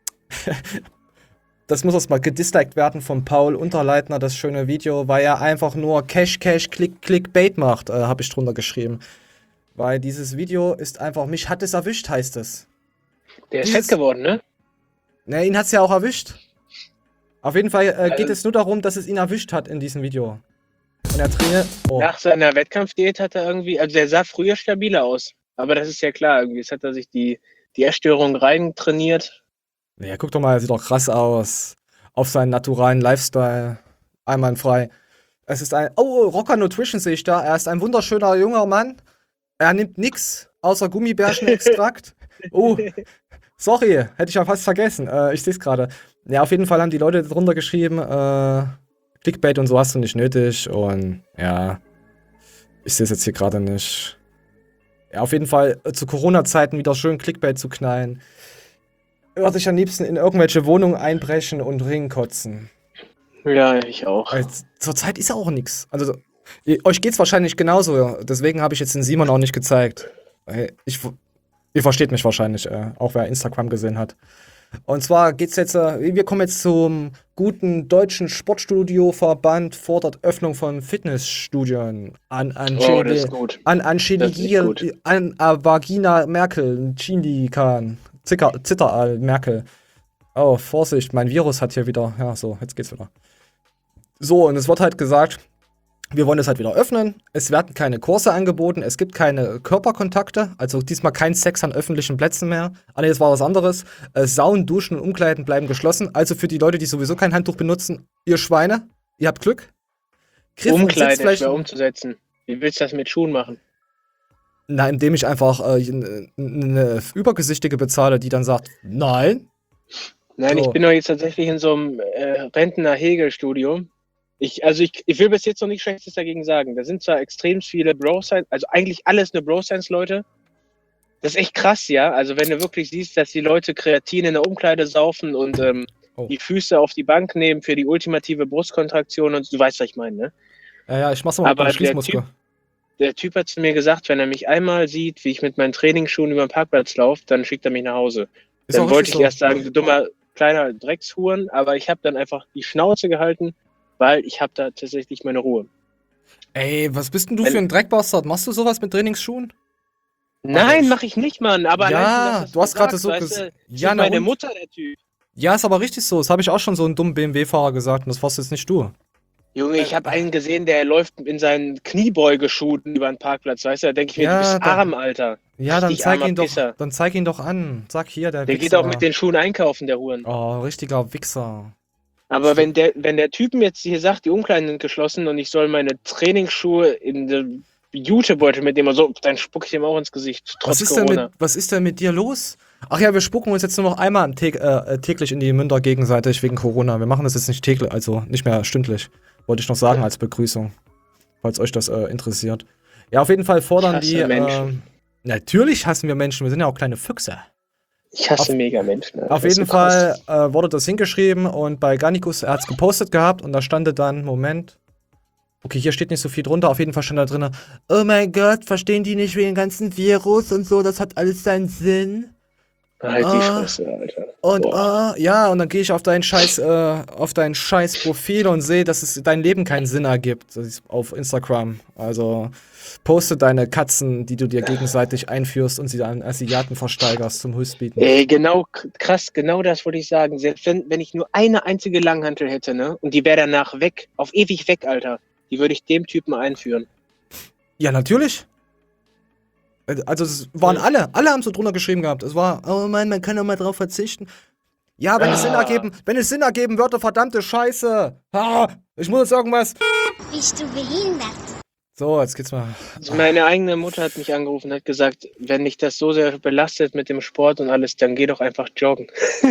Das muss erstmal gedisliked werden von Paul Unterleitner, das schöne Video, weil er einfach nur Cash, Cash, Click, Clickbait macht, äh, habe ich drunter geschrieben. Weil dieses Video ist einfach, mich hat es erwischt, heißt es. Der ist Dieses- fett geworden, ne? Na, ihn hat's ja auch erwischt. Auf jeden Fall äh, geht Ähm. es nur darum, dass es ihn erwischt hat in diesem Video. Und er trainiert. Oh. Nach seiner Wettkampfdiät hat er irgendwie, also der sah früher stabiler aus. Aber das ist ja klar, irgendwie. Jetzt hat er sich die, die Essstörung rein trainiert. Ja, guck doch mal, er sieht doch krass aus. Auf seinen naturalen Lifestyle. Einwandfrei. Es ist ein. Oh, Rocker Nutrition sehe ich da. Er ist ein wunderschöner junger Mann. Er nimmt nix außer Gummibärchenextrakt. Oh, sorry, hätte ich ja fast vergessen. Äh, ich sehe es gerade. Ja, auf jeden Fall haben die Leute drunter geschrieben, äh, Clickbait und so hast du nicht nötig. Und ja, ich sehe es jetzt hier gerade nicht. Ja, auf jeden Fall äh, zu Corona-Zeiten wieder schön Clickbait zu knallen. würde ich am liebsten in irgendwelche Wohnungen einbrechen und ringkotzen. Ja, ich auch. Weil zurzeit ist ja auch nichts. Also, ihr- euch geht's wahrscheinlich genauso. Deswegen habe ich jetzt den Simon auch nicht gezeigt. Weil Ich, ihr versteht mich wahrscheinlich, äh, auch wer Instagram gesehen hat. Und zwar geht's jetzt, äh, wir kommen jetzt zum guten deutschen Sportstudio-Verband, fordert Öffnung von Fitnessstudien an Oh, das Angeli, ist gut. an Das ist Angeligia, gut. an äh, Vagina Merkel, Chindikan, Zicker, Zitteral Merkel. Oh, Vorsicht, mein Virus hat hier wieder, ja so, jetzt geht's wieder. So, und es wird halt gesagt, wir wollen es halt wieder öffnen. Es werden keine Kurse angeboten, es gibt keine Körperkontakte, also diesmal kein Sex an öffentlichen Plätzen mehr. Ah, nee, das war was anderes. Äh, Saunen, Duschen und Umkleiden bleiben geschlossen. Also für die Leute, die sowieso kein Handtuch benutzen, ihr Schweine, ihr habt Glück. Griff- und Umkleide ist Sitzflächen- schwer umzusetzen. Wie willst du das mit Schuhen machen? Na, indem ich einfach äh, eine, eine Übergesichtige bezahle, die dann sagt, nein. Nein, So. ich bin doch jetzt tatsächlich in so einem äh, Rentner-Hegel-Studium. Ich, also ich, ich will bis jetzt noch nichts Schlechtes dagegen sagen. Da sind zwar extrem viele Bro-Science, also eigentlich alles nur Bro-Science-Leute. Das ist echt krass, ja. Also wenn du wirklich siehst, dass die Leute Kreatin in der Umkleide saufen und ähm, Oh. die Füße auf die Bank nehmen für die ultimative Brustkontraktion und du weißt, was ich meine, ne? Ja, ja, ich mach's mal mit Aber meinem der Schließmuskel. Der Typ hat zu mir gesagt, wenn er mich einmal sieht, wie ich mit meinen Trainingsschuhen über den Parkplatz laufe, dann schickt er mich nach Hause. Ist Dann auch wollte ich richtig so. erst sagen, du dummer kleiner Dreckshuren, aber ich habe dann einfach die Schnauze gehalten, weil ich habe da tatsächlich meine Ruhe. Ey, was bist denn du Wenn- für ein Dreckbastard? Machst du sowas mit Trainingsschuhen? Nein, ich- mache ich nicht, Mann. Aber Ja, allein schon, dass du hast das gerade sagst, so weißt ges- du, Ja, ist na meine und? Mutter der Typ. Ja, ist aber richtig so. Das habe ich auch schon so einen dummen B M W-Fahrer gesagt und das warst jetzt nicht du. Junge, ich habe einen gesehen, der läuft in seinen Kniebeugeschuhen über den Parkplatz, weißt du? Da denke ich mir, Ja, du bist da- arm, Alter. Ja, dann Richtig zeig armer ihn doch, Pisser. dann zeig ihn doch an. Sag hier, der Der Wichser. geht auch mit den Schuhen einkaufen, der Huren. Oh, richtiger Wichser. Aber wenn der, wenn der Typen jetzt hier sagt, die Umkleiden sind geschlossen und ich soll meine Trainingsschuhe in den Jutebeutel mitnehmen, so, dann spucke ich ihm auch ins Gesicht, trotz Was ist, denn Corona. mit, was ist denn mit dir los? Ach ja, wir spucken uns jetzt nur noch einmal am Tä- äh, täglich in die Münder gegenseitig wegen Corona. Wir machen das jetzt nicht täglich, also nicht mehr stündlich. Wollte ich noch sagen als Begrüßung, falls euch das äh, interessiert. Ja, auf jeden Fall fordern Ich hasse die. Äh, Menschen. natürlich hassen wir Menschen, wir sind ja auch kleine Füchse. Ich hasse auf- mega Menschen. Alter. Auf Das ist jeden so krass. Fall äh, wurde das hingeschrieben und bei Garnicus, er hat's gepostet gehabt und da stand dann, Moment. Okay, hier steht nicht so viel drunter, auf jeden Fall stand da drin, oh mein Gott, verstehen die nicht wegen dem ganzen Virus und so, das hat alles seinen Sinn. Halt die Ah. Fresse, Alter. Und Boah. äh, ja, und dann gehe ich auf dein scheiß, äh, auf dein scheiß Profil und sehe, dass es dein Leben keinen Sinn ergibt. Das ist auf Instagram. Also poste deine Katzen, die du dir gegenseitig einführst und sie an Asiaten versteigerst zum Höchstbieten. Ey, genau, k- krass, genau das wollte ich sagen. Selbst wenn, wenn ich nur eine einzige Langhantel hätte, ne, und die wäre danach weg, auf ewig weg, Alter, die würde ich dem Typen einführen. Ja, natürlich. Äh, Also es waren Ja. alle, alle haben so drunter geschrieben gehabt. Es war, oh Mann, man kann doch mal drauf verzichten. Ja, wenn es Sinn Ah. ergeben, wenn es Sinn ergeben würde, verdammte Scheiße. Ah, ich muss jetzt irgendwas. Bist du behindert? So, jetzt geht's mal. Also meine eigene Mutter hat mich angerufen und hat gesagt, wenn dich das so sehr belastet mit dem Sport und alles, dann geh doch einfach joggen.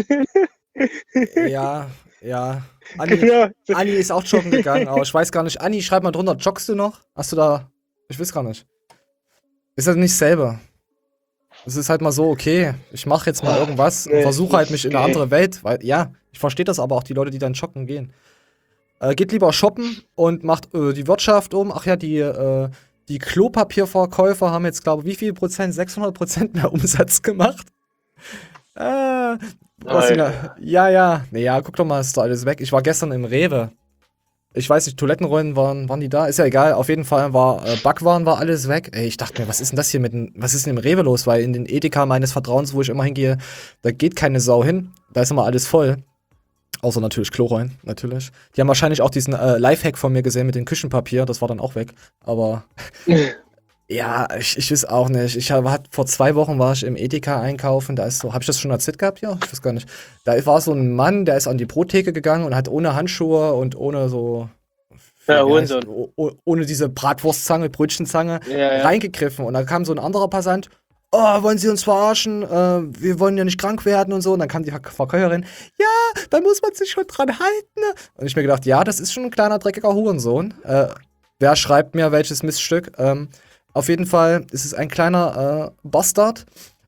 Ja, ja. Anni, Ja. Anni ist auch joggen gegangen, aber ich weiß gar nicht. Anni, schreib mal drunter, joggst du noch? Hast du da. Ich weiß gar nicht. Ist das nicht selber? Es ist halt mal so, okay, ich mache jetzt mal irgendwas und Nee, versuche halt mich in eine nee. andere Welt, weil, ja, ich verstehe das aber auch, die Leute, die dann joggen gehen. Äh, geht lieber shoppen und macht äh, die Wirtschaft um. Ach ja, die, äh, die Klopapierverkäufer haben jetzt, glaube ich, wie viel Prozent? sechshundert Prozent mehr Umsatz gemacht. Äh, was denn da? Ja, ja. Naja, guck doch mal, ist da alles weg. Ich war gestern im Rewe. Ich weiß nicht, Toilettenrollen waren, waren die da? Ist ja egal. Auf jeden Fall war äh, Backwaren war alles weg. Ey, ich dachte mir, was ist denn das hier mit dem, was ist denn im Rewe los? Weil in den Edeka meines Vertrauens, wo ich immer hingehe, da geht keine Sau hin. Da ist immer alles voll. Außer natürlich Klorollen, natürlich. Die haben wahrscheinlich auch diesen äh, Lifehack von mir gesehen mit dem Küchenpapier. Das war dann auch weg. Aber ja, ich, ich weiß auch nicht. Ich hab, hat, vor zwei Wochen war ich im Edeka einkaufen. Da ist so, habe ich das schon erzählt gehabt? Ja, ich weiß gar nicht. Da war so ein Mann, der ist an die Brottheke gegangen und hat ohne Handschuhe und ohne so. Ja, wie Hurensohn. heißt- oh- oh- ohne diese Bratwurstzange, Brötchenzange Ja, ja. reingegriffen. Und dann kam so ein anderer Passant. Oh, wollen Sie uns verarschen? Äh, wir wollen ja nicht krank werden und so. Und dann kam die Verkäuferin. Ja, da muss man sich schon dran halten. Und ich mir gedacht, ja, das ist schon ein kleiner, dreckiger Hurensohn. Äh, wer schreibt mir welches Miststück? Ähm, auf jeden Fall ist es ein kleiner äh, Bastard,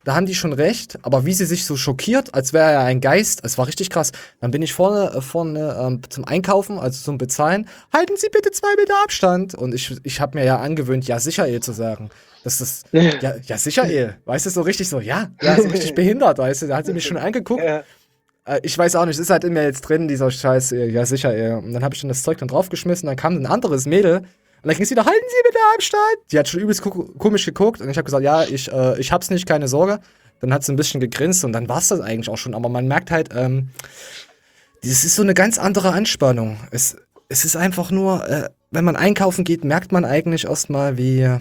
da haben die schon recht, aber wie sie sich so schockiert, als wäre er ein Geist, es war richtig krass. Dann bin ich vorne, äh, vorne ähm, zum Einkaufen, also zum Bezahlen, halten Sie bitte zwei Meter Abstand. Und ich, ich habe mir ja angewöhnt, ja sicher eh zu sagen. Das ist, ja, ja sicher eh. Weißt du, so richtig so, ja, ja, so richtig behindert, weißt du. Da hat sie mich schon angeguckt. Ja. Äh, ich weiß auch nicht, ist halt in mir jetzt drin, dieser Scheiß, eh, ja sicher eh. Und dann habe ich dann das Zeug dann draufgeschmissen, dann kam ein anderes Mädel. Und dann ging es wieder, halten Sie bitte Abstand. Die hat schon übelst ko- komisch geguckt. Und ich habe gesagt, ja, ich, äh, ich hab's nicht, keine Sorge. Dann hat sie ein bisschen gegrinst und dann war's das eigentlich auch schon. Aber man merkt halt, ähm, das ist so eine ganz andere Anspannung. Es, es ist einfach nur, äh, wenn man einkaufen geht, merkt man eigentlich erstmal, wie, äh,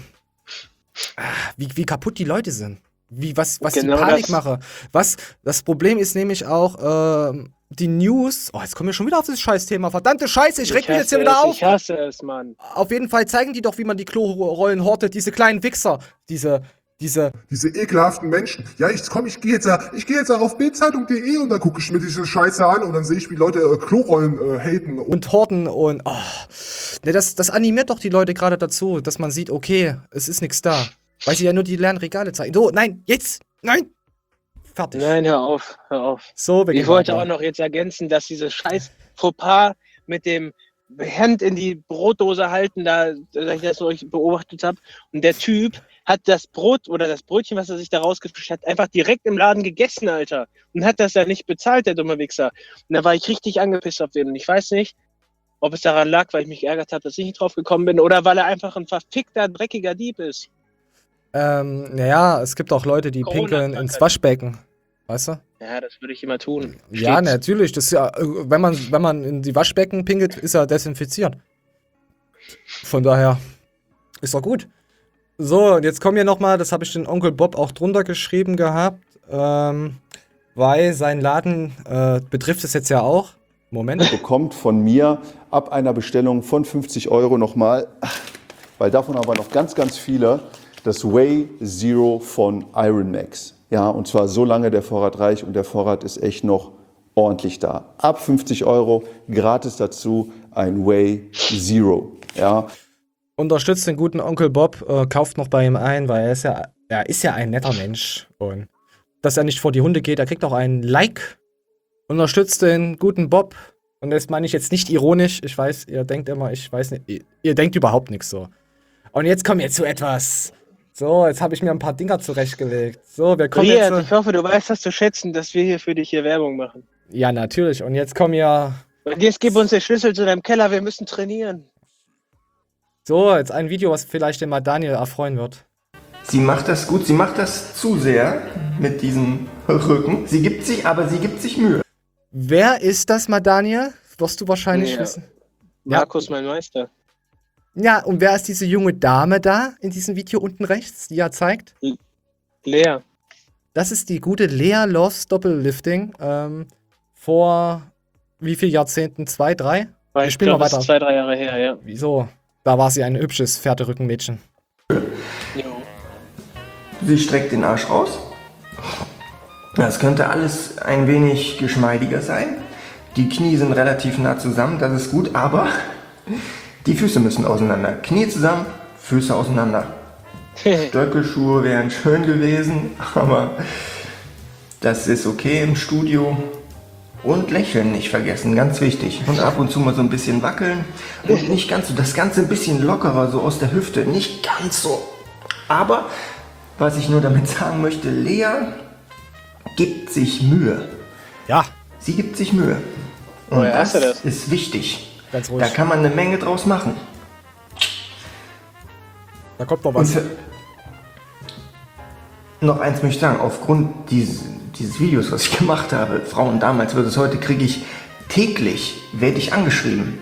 wie, wie kaputt die Leute sind. Wie, was, was Genau die Panik das. mache. Was, das Problem ist nämlich auch, ähm, die News, oh, jetzt kommen wir schon wieder auf das Scheißthema. Verdammte Scheiße, ich reg mich jetzt hier hasse wieder es, auf. Ich hasse es, Mann. Auf jeden Fall zeigen die doch, wie man die Klorollen hortet, diese kleinen Wichser, diese, diese, Diese ekelhaften Menschen. Ja, ich komm, ich gehe jetzt, ja- ich gehe jetzt ja auf bildzeitung punkt de und dann gucke ich mir diese Scheiße an und dann sehe ich, wie Leute äh, Klorollen äh, haten. Und und horten und, oh. Ne, das, das animiert doch die Leute gerade dazu, dass man sieht, okay, es ist nichts da. Weil sie ja nur die leeren Regale zeigen. So, nein, jetzt, nein. Fertig. Nein, hör auf, hör auf. So, wir Ich gehen wollte weiter. auch noch jetzt ergänzen, dass dieses scheiß Fauxpas mit dem Hand in die Brotdose halten, da, dass ich das so beobachtet habe. Und der Typ hat das Brot oder das Brötchen, was er sich da rausgefischt hat, einfach direkt im Laden gegessen, Alter. Und hat das ja nicht bezahlt, der dumme Wichser. Und da war ich richtig angepisst auf den. Und ich weiß nicht, ob es daran lag, weil ich mich geärgert habe, dass ich nicht drauf gekommen bin, oder weil er einfach ein verfickter, dreckiger Dieb ist. Ähm, naja, es gibt auch Leute, die pinkeln Corona-Krankheit. ins Waschbecken. Weißt du? Ja, das würde ich immer tun. Ja, Stets. natürlich. Das ist ja, äh, wenn man, wenn man in die Waschbecken pinkelt, ist er desinfiziert. Von daher ist doch gut. So, und jetzt kommen wir nochmal, das habe ich den Onkel Bob auch drunter geschrieben gehabt, ähm, weil sein Laden äh, betrifft es jetzt ja auch. Moment. bekommt von mir ab einer Bestellung von fünfzig Euro nochmal, weil davon aber noch ganz, ganz viele, das Way Zero von Iron Max. Ja, und zwar so lange der Vorrat reicht und der Vorrat ist echt noch ordentlich da. Ab fünfzig Euro, gratis dazu, ein Way Zero. Ja. Unterstützt den guten Onkel Bob, äh, kauft noch bei ihm ein, weil er ist ja, er ist ja ein netter Mensch. Und dass er nicht vor die Hunde geht, er kriegt auch ein Like. Unterstützt den guten Bob. Und das meine ich jetzt nicht ironisch. Ich weiß, ihr denkt immer, ich weiß nicht, ihr, ihr denkt überhaupt nichts so. Und jetzt kommen wir zu etwas. So, jetzt habe ich mir ein paar Dinger zurechtgelegt. So, wir kommen Riad, jetzt. ich hoffe, du weißt das zu schätzen, dass wir hier für dich hier Werbung machen. Ja, natürlich. Und jetzt kommen wir. Und jetzt gib uns den Schlüssel zu deinem Keller, wir müssen trainieren. So, jetzt ein Video, was vielleicht den mal Daniel erfreuen wird. Sie macht das gut, sie macht das zu sehr mit diesem Rücken. Sie gibt sich, aber sie gibt sich Mühe. Wer ist das mal, Daniel? Wirst du wahrscheinlich Ja. wissen. Ja. Markus, mein Meister. Ja, und wer ist diese junge Dame da in diesem Video unten rechts, die er zeigt? Lea. Das ist die gute Lea Loves Doppellifting. Ähm, vor wie viel Jahrzehnten? Zwei, drei? Weil Wir ich spielen glaube, mal das weiter. ist zwei, drei Jahre her, ja. Wieso? Da war sie ein hübsches Pferderückenmädchen. Jo. Sie streckt den Arsch raus. Das könnte alles ein wenig geschmeidiger sein. Die Knie sind relativ nah zusammen, das ist gut, aber die Füße müssen auseinander. Knie zusammen, Füße auseinander. Stöckelschuhe wären schön gewesen, aber das ist okay im Studio. Und lächeln nicht vergessen, ganz wichtig. Und ab und zu mal so ein bisschen wackeln. Und nicht ganz so, das Ganze ein bisschen lockerer, so aus der Hüfte. Nicht ganz so. Aber, was ich nur damit sagen möchte, Lea gibt sich Mühe. Ja. Sie gibt sich Mühe. Und Woher das, hast du das? ist wichtig. Ganz ruhig. Da kann man eine Menge draus machen. Da kommt noch Und was. für, noch eins möchte ich sagen, aufgrund dieses, dieses Videos, was ich gemacht habe, Frauen damals versus heute, kriege ich täglich, werde ich angeschrieben.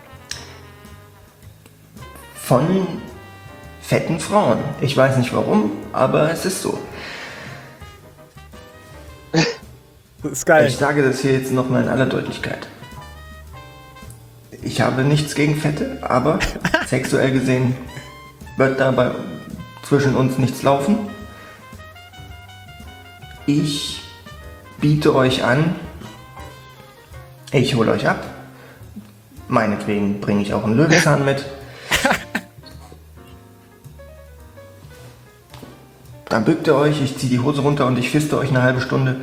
Von fetten Frauen. Ich weiß nicht warum, aber es ist so. Das ist geil. Ich sage das hier jetzt nochmal in aller Deutlichkeit. Ich habe nichts gegen Fette, aber sexuell gesehen wird dabei zwischen uns nichts laufen. Ich biete euch an, ich hole euch ab. Meinetwegen bringe ich auch einen Löwenzahn mit. Dann bückt ihr euch, ich ziehe die Hose runter und ich fiste euch eine halbe Stunde.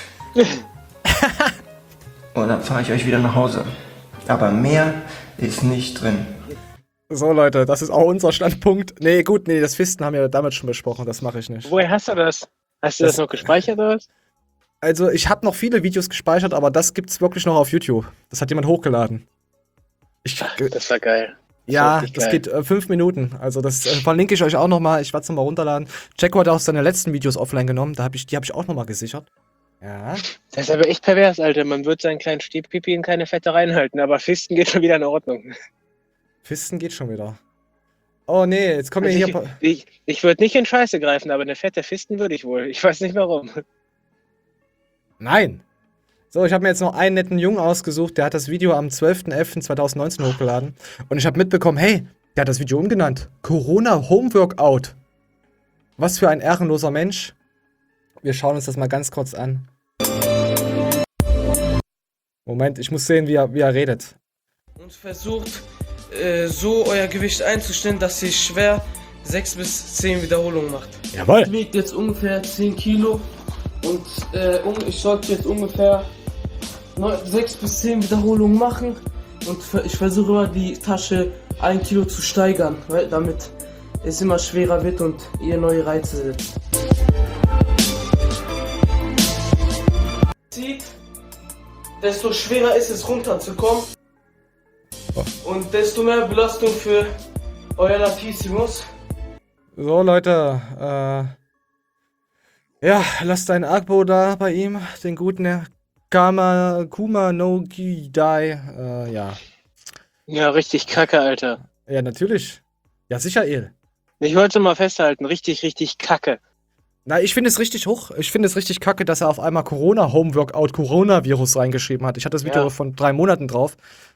Und dann fahre ich euch wieder nach Hause. Aber mehr ist nicht drin. So, Leute, das ist auch unser Standpunkt. Nee, gut, nee, das Fisten haben wir damals schon besprochen, das mache ich nicht. Woher hast du das? Hast du das, Das- noch gespeichert oder was? Also, ich habe noch viele Videos gespeichert, aber das gibt's wirklich noch auf YouTube. Das hat jemand hochgeladen. Ich, Ach, das war geil. Das war ja, richtig das geil. geht äh, fünf Minuten. Also, das äh, verlinke ich euch auch nochmal. Ich werde es nochmal runterladen. Jacko hat auch seine letzten Videos offline genommen. Da hab ich, die habe ich auch nochmal gesichert. Ja. Das ist aber echt pervers, Alter. Man wird seinen kleinen Stiefpipi in keine Fette reinhalten, aber Fisten geht schon wieder in Ordnung. Fisten geht schon wieder. Oh nee, jetzt kommen wir Also hier. pa- ich ich, ich würde nicht in Scheiße greifen, aber eine fette Fisten würde ich wohl. Ich weiß nicht warum. Nein. So, ich habe mir jetzt noch einen netten Jungen ausgesucht, der hat das Video am zwölften elften zweitausendneunzehn hochgeladen. Und ich habe mitbekommen, hey, der hat das Video umgenannt. Corona Home Workout. Was für ein ehrenloser Mensch. Wir schauen uns das mal ganz kurz an. Moment, ich muss sehen, wie er, wie er redet. Und versucht äh, so euer Gewicht einzustellen, dass ihr schwer sechs bis zehn Wiederholungen macht. Jawohl. Ich wiege jetzt ungefähr zehn Kilo und äh, un- ich sollte jetzt ungefähr sechs bis zehn Wiederholungen machen und ver- ich versuche immer die Tasche ein Kilo zu steigern, weil damit es immer schwerer wird und ihr neue Reize setzt. Zieht, desto schwerer ist es runterzukommen und desto mehr Belastung für euer Latissimus. So, Leute, äh. Ja, lasst einen Agbo da bei ihm, den guten Kama, Kuma no Kidai, äh, ja. Ja, richtig kacke, Alter. Ja, natürlich. Ja, sicher, El. Ich wollte mal festhalten, richtig, richtig kacke. Na, ich finde es richtig hoch. Ich finde es richtig kacke, dass er auf einmal Corona Home Workout Coronavirus reingeschrieben hat. Ich hatte das Video Ja. von drei Monaten drauf.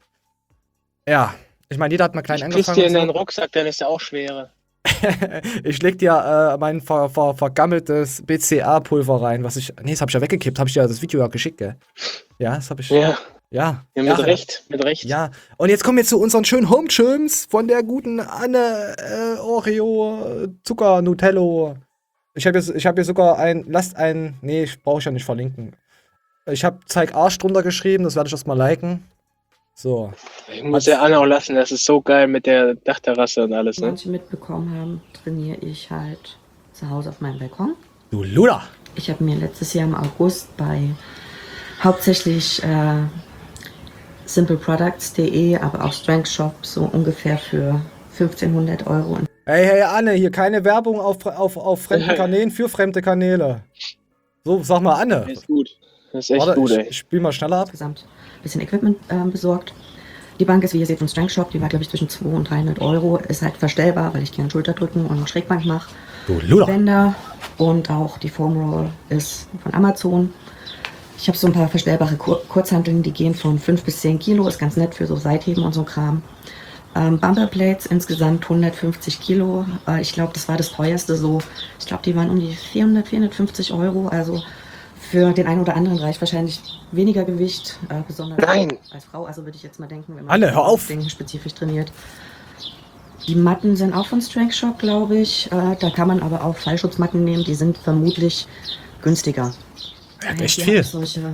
Ja, ich meine, jeder hat mal klein Ich piss angefangen. dir in und deinen so. Rucksack, dann ist der auch schwerer. Ich leg dir äh, mein ver ver vergammeltes B C A-Pulver rein, was ich. Nee, das hab ich ja weggekippt. Hab ich dir das Video ja geschickt, gell? Ja, das hab ich. Ja. Ja. Ja, mit Recht, mit Recht. Ja. Und jetzt kommen wir zu unseren schönen Home-Chilms von der guten Anne äh, Oreo Zucker Nutello. Ich habe jetzt, ich habe hier sogar ein, lasst ein, nee, ich brauche ja nicht verlinken. Ich habe Zeig Arsch drunter geschrieben, das werde ich erstmal liken. So. Ich muss ja Anne auch lassen, das ist so geil mit der Dachterrasse und alles, ne? Manche mitbekommen haben, trainiere ich halt zu Hause auf meinem Balkon. Du Luder! Ich habe mir letztes Jahr im August bei hauptsächlich äh, simple products punkt de, aber auch Strength Shop so ungefähr für fünfzehnhundert Euro. Hey, hey, Anne, hier keine Werbung auf, auf, auf fremden Kanälen für fremde Kanäle. So, sag mal, Anne. Das ist gut. Das ist echt Warte, gut, ich, ey. ich spiel mal schneller ab. Insgesamt ein bisschen Equipment äh, besorgt. Die Bank ist, wie ihr seht, von Strength Shop. Die war, glaube ich, zwischen zweihundert und dreihundert Euro. Ist halt verstellbar, weil ich gerne Schulterdrücken und Schrägbank mache. Du Luder. Bänder und auch die Foam Roll ist von Amazon. Ich habe so ein paar verstellbare Kur Kurzhanteln, die gehen von fünf bis zehn Kilo. Ist ganz nett für so Seitheben und so Kram. Ähm, Bumper Plates insgesamt hundertfünfzig Kilo. Äh, ich glaube, das war das teuerste so. Ich glaube, die waren um die vierhundert, vierhundertfünfzig Euro. Also für den einen oder anderen reicht wahrscheinlich weniger Gewicht, äh, besonders Nein. als Frau. Also würde ich jetzt mal denken, wenn man Anne, hör auf! Ding spezifisch trainiert. Die Matten sind auch von Strength Shop, glaube ich. Äh, da kann man aber auch Fallschutzmatten nehmen. Die sind vermutlich günstiger. Er hat Äh, echt hier viel. hab ich Solche,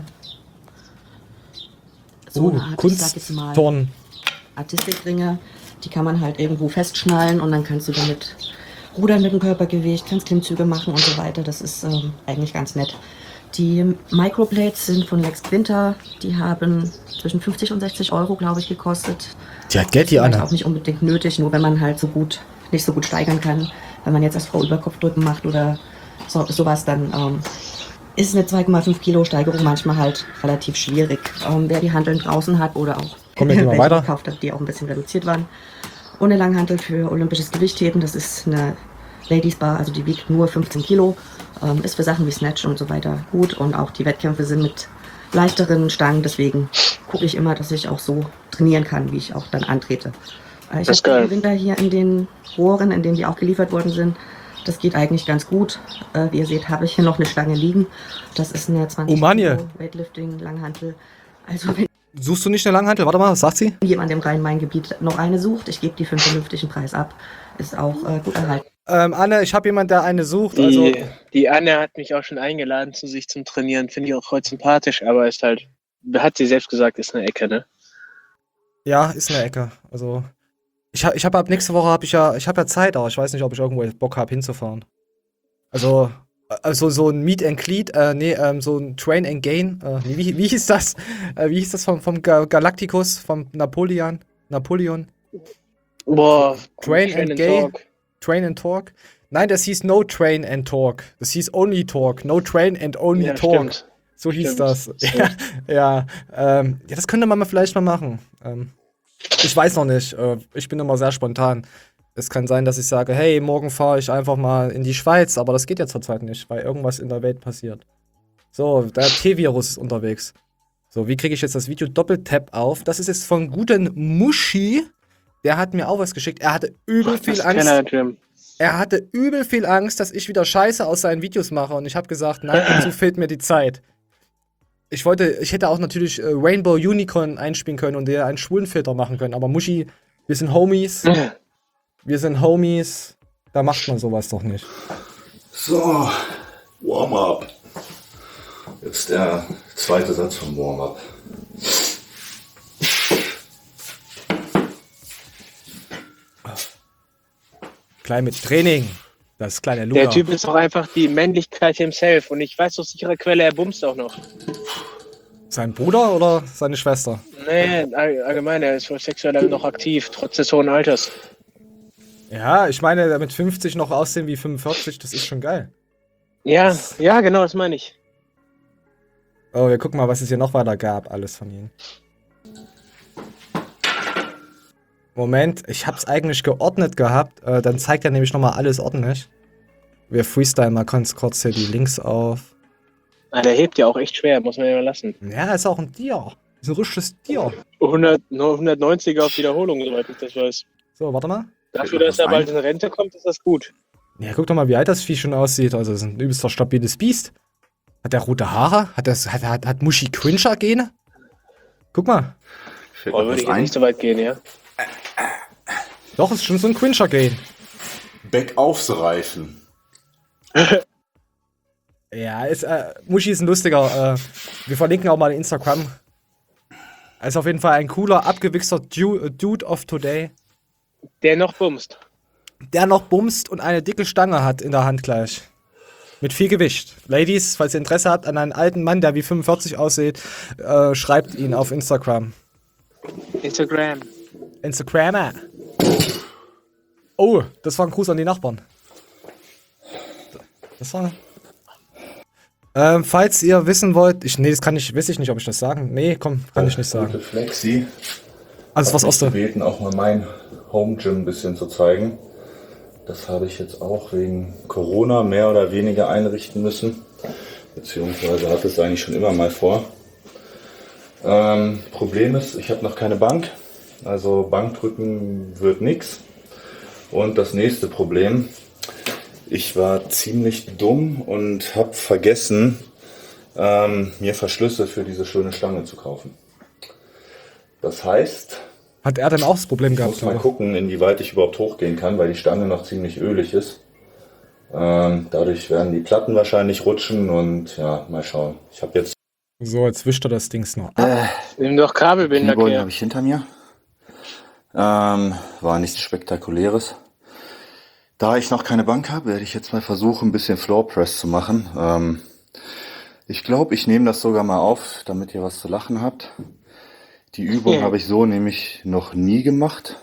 so Oh, eine Art, ich sag jetzt mal, Kunstturn. Artistikringe, die kann man halt irgendwo festschnallen und dann kannst du damit rudern mit dem Körpergewicht, kannst Klimmzüge machen und so weiter. Das ist ähm, eigentlich ganz nett. Die Microplates sind von Lex Quinter. Die haben zwischen fünfzig und sechzig Euro, glaube ich, gekostet. Die hat Geld, die Vielleicht Anne. auch nicht unbedingt nötig, nur wenn man halt so gut, nicht so gut steigern kann. Wenn man jetzt als Frau Überkopfdrücken macht oder so, sowas, dann ähm, ist eine zwei Komma fünf Kilo Steigerung manchmal halt relativ schwierig. Ähm, wer die Hanteln draußen hat oder auch Komm, jetzt mal welche weiter. gekauft hat, die auch ein bisschen reduziert waren. Und eine Langhantel für olympisches Gewichtheben, das ist eine Ladies Bar, also die wiegt nur fünfzehn Kilo, ähm, ist für Sachen wie Snatch und so weiter gut und auch die Wettkämpfe sind mit leichteren Stangen, deswegen gucke ich immer, dass ich auch so trainieren kann, wie ich auch dann antrete. Äh, ich Das ist habe geil. im Winter hier in den Rohren, in denen die auch geliefert worden sind, das geht eigentlich ganz gut. Äh, wie ihr seht, habe ich hier noch eine Stange liegen. Das ist eine zwanzig Oh Mann, hier. Kilo Weightlifting Langhantel. Also wenn Suchst du nicht eine Langhantel? Warte mal, was sagt sie? jemand im Rhein-Main-Gebiet noch eine sucht, ich gebe die für einen vernünftigen Preis ab. Ist auch äh, gut erhalten. Ähm, Anne, ich habe jemanden, der eine sucht. Die, Also, die Anne hat mich auch schon eingeladen zu sich zum Trainieren. Finde ich auch heute sympathisch, aber ist halt, hat sie selbst gesagt, ist eine Ecke, ne? ja, ist eine Ecke. Also, ich habe ich hab ab nächste Woche habe ich ja, ich habe ja Zeit, aber ich weiß nicht, ob ich irgendwo Bock habe hinzufahren. Also, also so ein Meet and Greet, äh, nee, ähm, so ein Train and Gain, äh, nee, wie, wie hieß das? Äh, wie hieß das vom, vom Ga- Galacticus, vom Napoleon? Napoleon? Boah, Train, Train and and Gay? Talk. Train and Talk? Nein, das hieß No Train and Talk. Das hieß Only Talk. No Train and Only Ja, Talk. stimmt. So hieß Stimmt. das. Ja, Stimmt. ja, ähm, ja, das könnte man mal vielleicht mal machen. Ähm, ich weiß noch nicht. Äh, ich bin immer sehr spontan. Es kann sein, dass ich sage, hey, morgen fahre ich einfach mal in die Schweiz, aber das geht ja zurzeit nicht, weil irgendwas in der Welt passiert. So, der T-Virus ist unterwegs. So, wie kriege ich jetzt das Video Doppeltap auf? Das ist jetzt von guten Muschi. Der hat mir auch was geschickt. Er hatte übel viel Das Angst. Keller Gym. Er hatte übel viel Angst, dass ich wieder Scheiße aus seinen Videos mache. Und ich habe gesagt, nein, dazu fehlt mir die Zeit. Ich wollte, ich hätte auch natürlich äh, Rainbow Unicorn einspielen können und der einen Schwulenfilter machen können. Aber Muschi, wir sind Homies. Wir sind Homies. Da macht man sowas doch nicht. So, Warm-up. Jetzt der zweite Satz vom Warm-up. Klein mit Training. Das kleine Luca. Der Typ ist doch einfach die Männlichkeit himself. Und ich weiß aus sicherer Quelle, er bumst auch noch. Sein Bruder oder seine Schwester? Nee, all- allgemein, er ist wohl sexuell noch aktiv, trotz des hohen Alters. Ja, ich meine, der mit fünfzig noch aussehen wie fünfundvierzig, das ist schon geil. Ja, ja, genau, das meine ich. Oh, wir gucken mal, was es hier noch weiter gab, alles von ihnen. Moment, ich hab's eigentlich geordnet gehabt, äh, dann zeigt er nämlich nochmal alles ordentlich. Wir freestylen mal ganz kurz hier die Links auf. Ah, der hebt ja auch echt schwer, muss man ja mal lassen. Ja, ist auch ein Tier. Ist ein richtiges Tier. hundert, hundertneunziger auf Wiederholung, soweit ich das weiß. So, warte mal. Dafür, dass er bald in Rente kommt, ist das gut. Ja, guck doch mal, wie alt das Vieh schon aussieht. Also, das ist ein übelster stabiles Biest. Hat der rote Haare? Hat, das, hat, hat, hat Muschi Quincher-Gene? Guck mal. Oh, würde ich jetzt nicht so weit gehen, ja. Doch, ist schon so ein Quincher-Gen. Backaufsreifen. Ja, ist, äh, Muschi ist ein lustiger. Äh, wir verlinken auch mal Instagram. Er ist auf jeden Fall ein cooler, abgewichster Du- Dude of Today. Der noch bumst. Der noch bumst und eine dicke Stange hat in der Hand gleich. Mit viel Gewicht. Ladies, falls ihr Interesse habt an einen alten Mann, der wie fünfundvierzig aussieht, äh, schreibt ihn auf Instagram. Instagram. Instagrammer. Oh, das war ein Gruß an die Nachbarn. Das war... Ähm, falls ihr wissen wollt, ich, nee, das kann ich, weiß ich nicht, ob ich das sagen. Nee, komm, kann ich nicht sagen. Gute Flexi. Alles was Hat aus mich der... gebeten, auch mal mein Home Gym ein bisschen zu zeigen. Das habe ich jetzt auch wegen Corona mehr oder weniger einrichten müssen. Beziehungsweise hatte es eigentlich schon immer mal vor. Ähm, Problem ist, ich habe noch keine Bank. Also Bankdrücken wird nix. Und das nächste Problem, ich war ziemlich dumm und habe vergessen, ähm, mir Verschlüsse für diese schöne Stange zu kaufen. Das heißt, Hat er dann auch das Problem ich gehabt? muss mal oder? gucken, inwieweit ich überhaupt hochgehen kann, weil die Stange noch ziemlich ölig ist. Ähm, dadurch werden die Platten wahrscheinlich rutschen und ja, mal schauen. Ich habe jetzt... So, jetzt wischt er das Dings noch. Äh, Nimm doch Kabelbinder, Kniebeugen Kerl. habe ich hinter mir. Ähm, war nichts Spektakuläres. Da ich noch keine Bank habe, werde ich jetzt mal versuchen, ein bisschen Floor Press zu machen. Ähm, ich glaube, ich nehme das sogar mal auf, damit ihr was zu lachen habt. Die Übung Ja. habe ich so nämlich noch nie gemacht.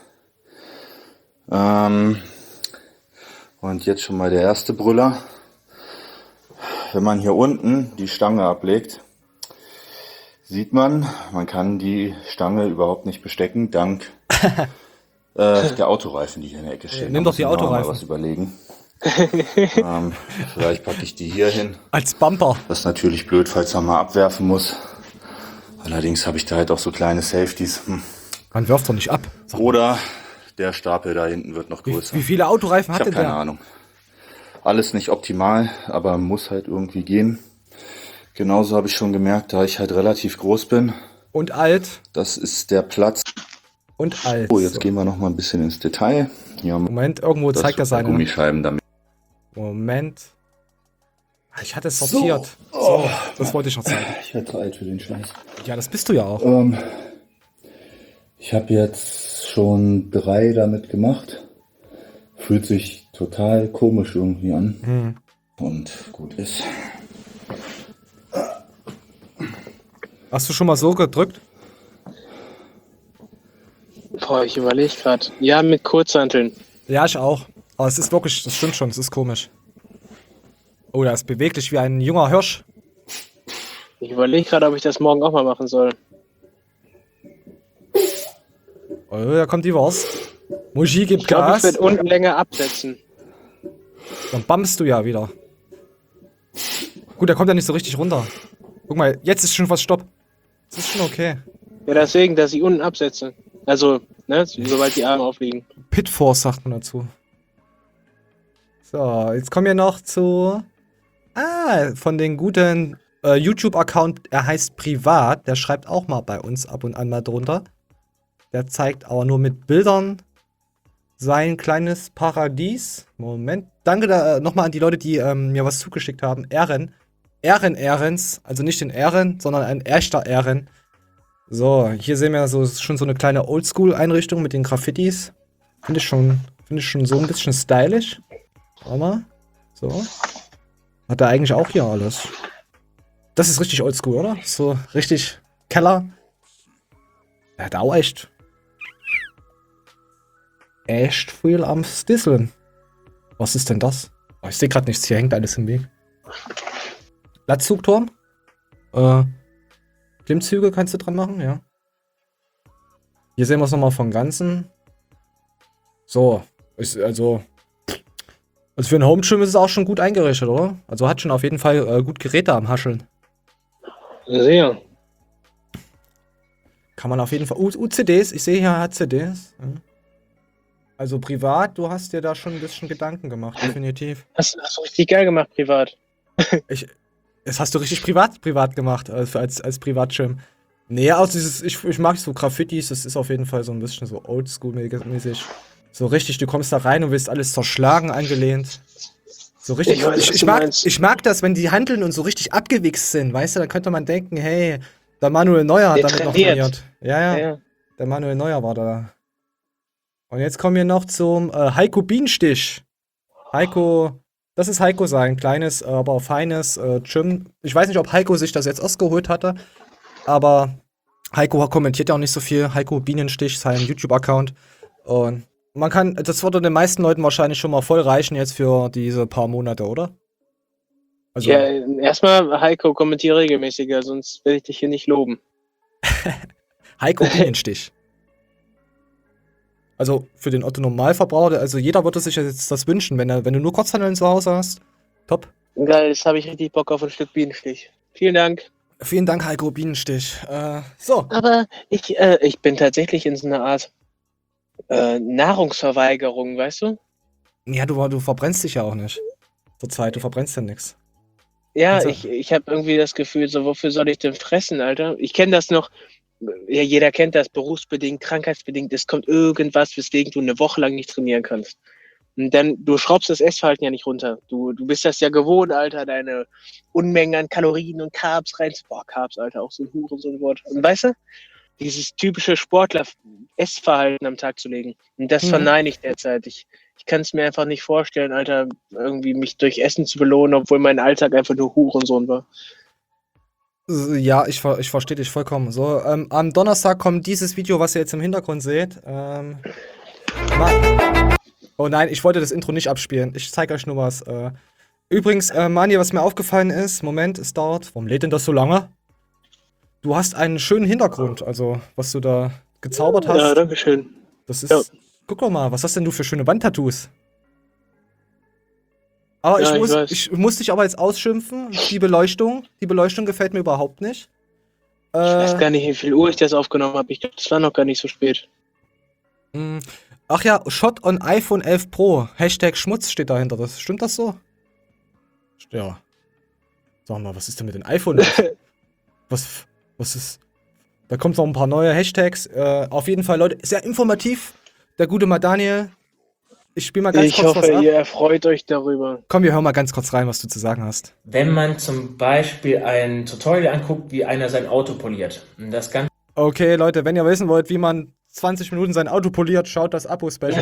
Ähm, und jetzt schon mal der erste Brüller. Wenn man hier unten die Stange ablegt, sieht man, man kann die Stange überhaupt nicht bestecken, dank äh, der Autoreifen, die hier in der Ecke stehen. Nimm Da doch die muss ich mir auch mal Autoreifen. was überlegen. ähm, vielleicht packe ich die hier hin. Als Bumper. Das ist natürlich blöd, falls man mal abwerfen muss. Allerdings habe ich da halt auch so kleine Safeties. Hm. Man wirft doch nicht ab. Oder der Stapel da hinten wird noch größer. Wie viele Autoreifen Ich hat habe denn keine der? Ahnung. Alles nicht optimal, aber muss halt irgendwie gehen. Genauso habe ich schon gemerkt, da ich halt relativ groß bin. Und alt. Das ist der Platz. Und alt. Oh, jetzt gehen wir noch mal ein bisschen ins Detail. Ja, Moment, irgendwo das zeigt er ist bei seine. Gummischeiben damit. Moment. Ah, Ich hatte es sortiert. So, so das wollte ich noch zeigen. Ich werde zu alt für den Scheiß. Ja, das bist du ja auch. Ähm, ich habe jetzt schon drei damit gemacht. Fühlt sich total komisch irgendwie an. Hm. Und gut ist. Hast du schon mal so gedrückt? Boah, ich überlege gerade. Ja, mit Kurzhanteln. Ja, ich auch. Aber es ist wirklich, das stimmt schon, es ist komisch. Oh, der ist beweglich wie ein junger Hirsch. Ich überlege gerade, ob ich das morgen auch mal machen soll. Oh, da kommt die Wurst. Muschi gibt Ich glaube, ich Gas. werde unten länger absetzen. Dann bummst du ja wieder. Gut, der kommt ja nicht so richtig runter. Guck mal, jetzt ist schon fast Stopp. Das ist schon okay. Ja, deswegen, dass ich unten absetze. Also, ne, sobald die Arme aufliegen. Pitforce sagt man dazu. So, jetzt kommen wir noch zu... Ah, von den guten äh, YouTube-Account, er heißt Privat. Der schreibt auch mal bei uns ab und an mal drunter. Der zeigt aber nur mit Bildern sein kleines Paradies. Moment. Danke da, äh, nochmal an die Leute, die ähm, mir was zugeschickt haben. Ehren. Ehren Ehrens. Also nicht den Ehren, sondern ein echter Ehren. So, hier sehen wir so, schon so eine kleine Oldschool-Einrichtung mit den Graffitis. Finde ich schon, finde ich schon so ein bisschen stylisch. Schau mal. So. Hat er eigentlich auch hier alles. Das ist richtig oldschool, oder? So richtig Keller. Er hat auch echt. Echt viel am Stisseln. Was ist denn das? Oh, ich sehe gerade nichts. Hier hängt alles im Weg. Latzugturm. Äh. Klimmzüge kannst du dran machen, ja. Hier sehen wir es nochmal von Ganzen. So. Ist also. Also für ein Home Gym ist es auch schon gut eingerichtet, oder? Also hat schon auf jeden Fall äh, gut Geräte am Hascheln. Sehr. Kann man auf jeden Fall. U UCDs, ich sehe hier, er hat C Ds. Ja. Also privat, du hast dir da schon ein bisschen Gedanken gemacht, definitiv. Hast, hast du richtig geil gemacht, privat. ich, das hast du richtig privat privat gemacht, als, als, als Privatschirm. Nee, also dieses, ich, ich mag so Graffitis, das ist auf jeden Fall so ein bisschen so oldschool-mäßig. So richtig, du kommst da rein und willst alles zerschlagen angelehnt. So richtig. Ich weiß, ich, was ich, du mag, meinst. ich mag das, wenn die handeln und so richtig abgewichst sind, weißt du, dann könnte man denken, hey, der Manuel Neuer hat Der damit noch trainiert. trainiert. Ja, ja, Ja. der Manuel Neuer war da. Und jetzt kommen wir noch zum äh, Heiko Bienenstich. Heiko, das ist Heiko sein kleines, aber feines äh, Gym. Ich weiß nicht, ob Heiko sich das jetzt ausgeholt hatte, aber Heiko kommentiert ja auch nicht so viel. Heiko Bienenstich, sein YouTube-Account. Und man kann, das würde den meisten Leuten wahrscheinlich schon mal voll reichen jetzt für diese paar Monate, oder? Also, Ja, erstmal, Heiko, kommentiere regelmäßiger, sonst werde ich dich hier nicht loben. Heiko Bienenstich. Also für den Otto Normalverbraucher, also jeder würde sich jetzt das wünschen, wenn, er, wenn du nur Kurzhanteln zu Hause hast. Top. Geil, jetzt habe ich richtig Bock auf ein Stück Bienenstich. Vielen Dank. Vielen Dank, Heiko Bienenstich. Äh, so. Aber ich, äh, ich bin tatsächlich in so einer Art äh, Nahrungsverweigerung, weißt du? Ja, du, du verbrennst dich ja auch nicht. Zurzeit, du verbrennst ja nichts. Ja, Also- ich, ich habe irgendwie das Gefühl, so, wofür soll ich denn fressen, Alter? Ich kenne das noch, ja, jeder kennt das, berufsbedingt, krankheitsbedingt, es kommt irgendwas, weswegen du eine Woche lang nicht trainieren kannst. Und dann, du schraubst das Essverhalten ja nicht runter. Du, du bist das ja gewohnt, Alter, deine Unmengen an Kalorien und Carbs rein. Boah, Carbs, Alter, auch so ein Huren, so ein Wort. Und weißt du, dieses typische Sportler-Essverhalten am Tag zu legen. Und das Mhm. verneine ich derzeit. Ich, ich kann es mir einfach nicht vorstellen, Alter, irgendwie mich durch Essen zu belohnen, obwohl mein Alltag einfach nur Hurensohn war. Ja, ich, ver- ich verstehe dich vollkommen. So, ähm, am Donnerstag kommt dieses Video, was ihr jetzt im Hintergrund seht. Ähm, Ma- oh nein, ich wollte das Intro nicht abspielen. Ich zeige euch nur was. Äh, übrigens, äh, Mani, was mir aufgefallen ist, Moment, es dauert. Warum lädt denn das so lange? Du hast einen schönen Hintergrund, also was du da gezaubert hast. Ja, danke schön. Das ist. Ja. Guck doch mal, was hast denn du für schöne Wandtattoos? Aber Ja, ich, ich muss, weiß. ich, muss dich aber jetzt ausschimpfen. Die Beleuchtung, die Beleuchtung gefällt mir überhaupt nicht. Ich weiß Äh, gar nicht, wie viel Uhr ich das aufgenommen habe. Ich glaube, das war noch gar nicht so spät. mh, ach ja, Shot on iPhone elf Pro. Hashtag Schmutz steht dahinter. Das, stimmt das so? Ja. Sag mal, was ist denn mit den iPhone? was, was ist. Da kommt noch ein paar neue Hashtags. Äh, auf jeden Fall, Leute, sehr informativ. Der gute mal Daniel. ich spiele mal ganz Ich kurz was hoffe, ab. ihr erfreut euch darüber. Komm, wir hören mal ganz kurz rein, was du zu sagen hast. Wenn man zum Beispiel ein Tutorial anguckt, wie einer sein Auto poliert. Und das Ganze Okay, Leute, wenn ihr wissen wollt, wie man zwanzig Minuten sein Auto poliert, schaut das Abo-Special.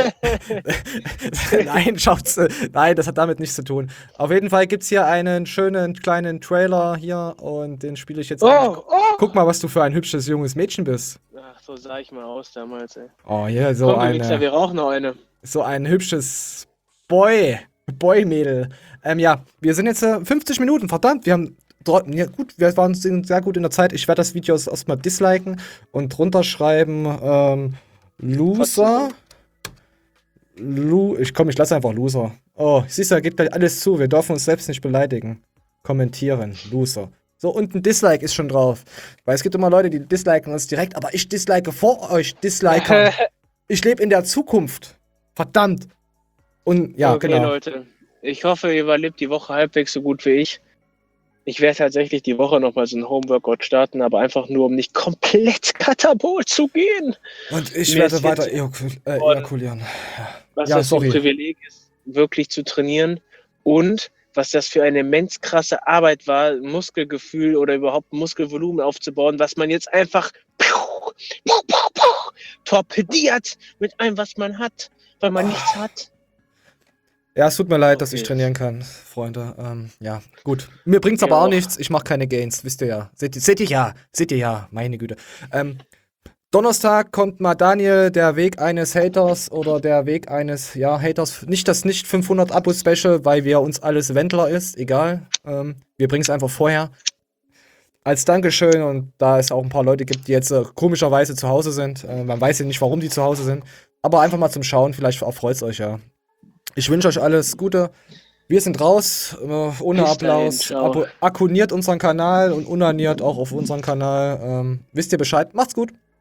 Nein, schaut's. äh, Nein, das hat damit nichts zu tun. Auf jeden Fall gibt's hier einen schönen kleinen Trailer hier und den spiele ich jetzt Oh, an. oh. Guck mal, was du für ein hübsches junges Mädchen bist. Ach, so sah ich mal aus damals, ey. Oh, hier so Komm, du Wichser, eine, wir rauchen noch eine. so ein hübsches Boy, Boy-Mädel. Ähm, ja, wir sind jetzt äh, fünfzig Minuten, verdammt, wir haben dort, ja gut, wir waren sind sehr gut in der Zeit. Ich werde das Video jetzt erstmal disliken und drunter schreiben, ähm, Loser. Lu, ich komm, ich lasse einfach Loser. Oh, siehst du, da geht gleich alles zu. Wir dürfen uns selbst nicht beleidigen. Kommentieren, Loser. So, und ein Dislike ist schon drauf. Weil es gibt immer Leute, die disliken uns direkt, aber ich dislike vor euch Disliker. Ich lebe in der Zukunft. Verdammt. Und ja, okay, genau. Leute. Ich hoffe, ihr überlebt die Woche halbwegs so gut wie ich. Ich werde tatsächlich die Woche nochmal so ein Homeworkout starten, aber einfach nur, um nicht komplett katabol zu gehen. Und ich Mir werde ist weiter jetzt- ejakul äh, ejakulieren. Was Ja, das für sorry. ein Privileg ist, wirklich zu trainieren und was das für eine immens krasse Arbeit war, Muskelgefühl oder überhaupt Muskelvolumen aufzubauen, was man jetzt einfach piu, piu, piu, piu, torpediert mit allem, was man hat, weil man nichts hat. Ja, es tut mir leid, dass ich Okay. trainieren kann, Freunde. Ähm, ja, gut. Mir bringt's aber Ja. auch nichts. Ich mache keine Gains, wisst ihr ja. Seht ihr, seht ihr ja. Seht ihr ja. Meine Güte. Ähm, Donnerstag kommt mal Daniel, der Weg eines Haters oder der Weg eines, ja, Haters. Nicht das nicht fünfhundert Abo-Special, weil wir uns alles Wendler ist. Egal. Ähm, wir bringen es einfach vorher. Als Dankeschön und da es auch ein paar Leute gibt, die jetzt äh, komischerweise zu Hause sind. Äh, man weiß ja nicht, warum die zu Hause sind. Aber einfach mal zum Schauen. Vielleicht erfreut es euch ja. Ich wünsche euch alles Gute. Wir sind raus, äh, ohne Bis Applaus. dahin, ciao. Abo abonniert unseren Kanal und unaniert auch auf unseren Kanal. Ähm, wisst ihr Bescheid? Macht's gut.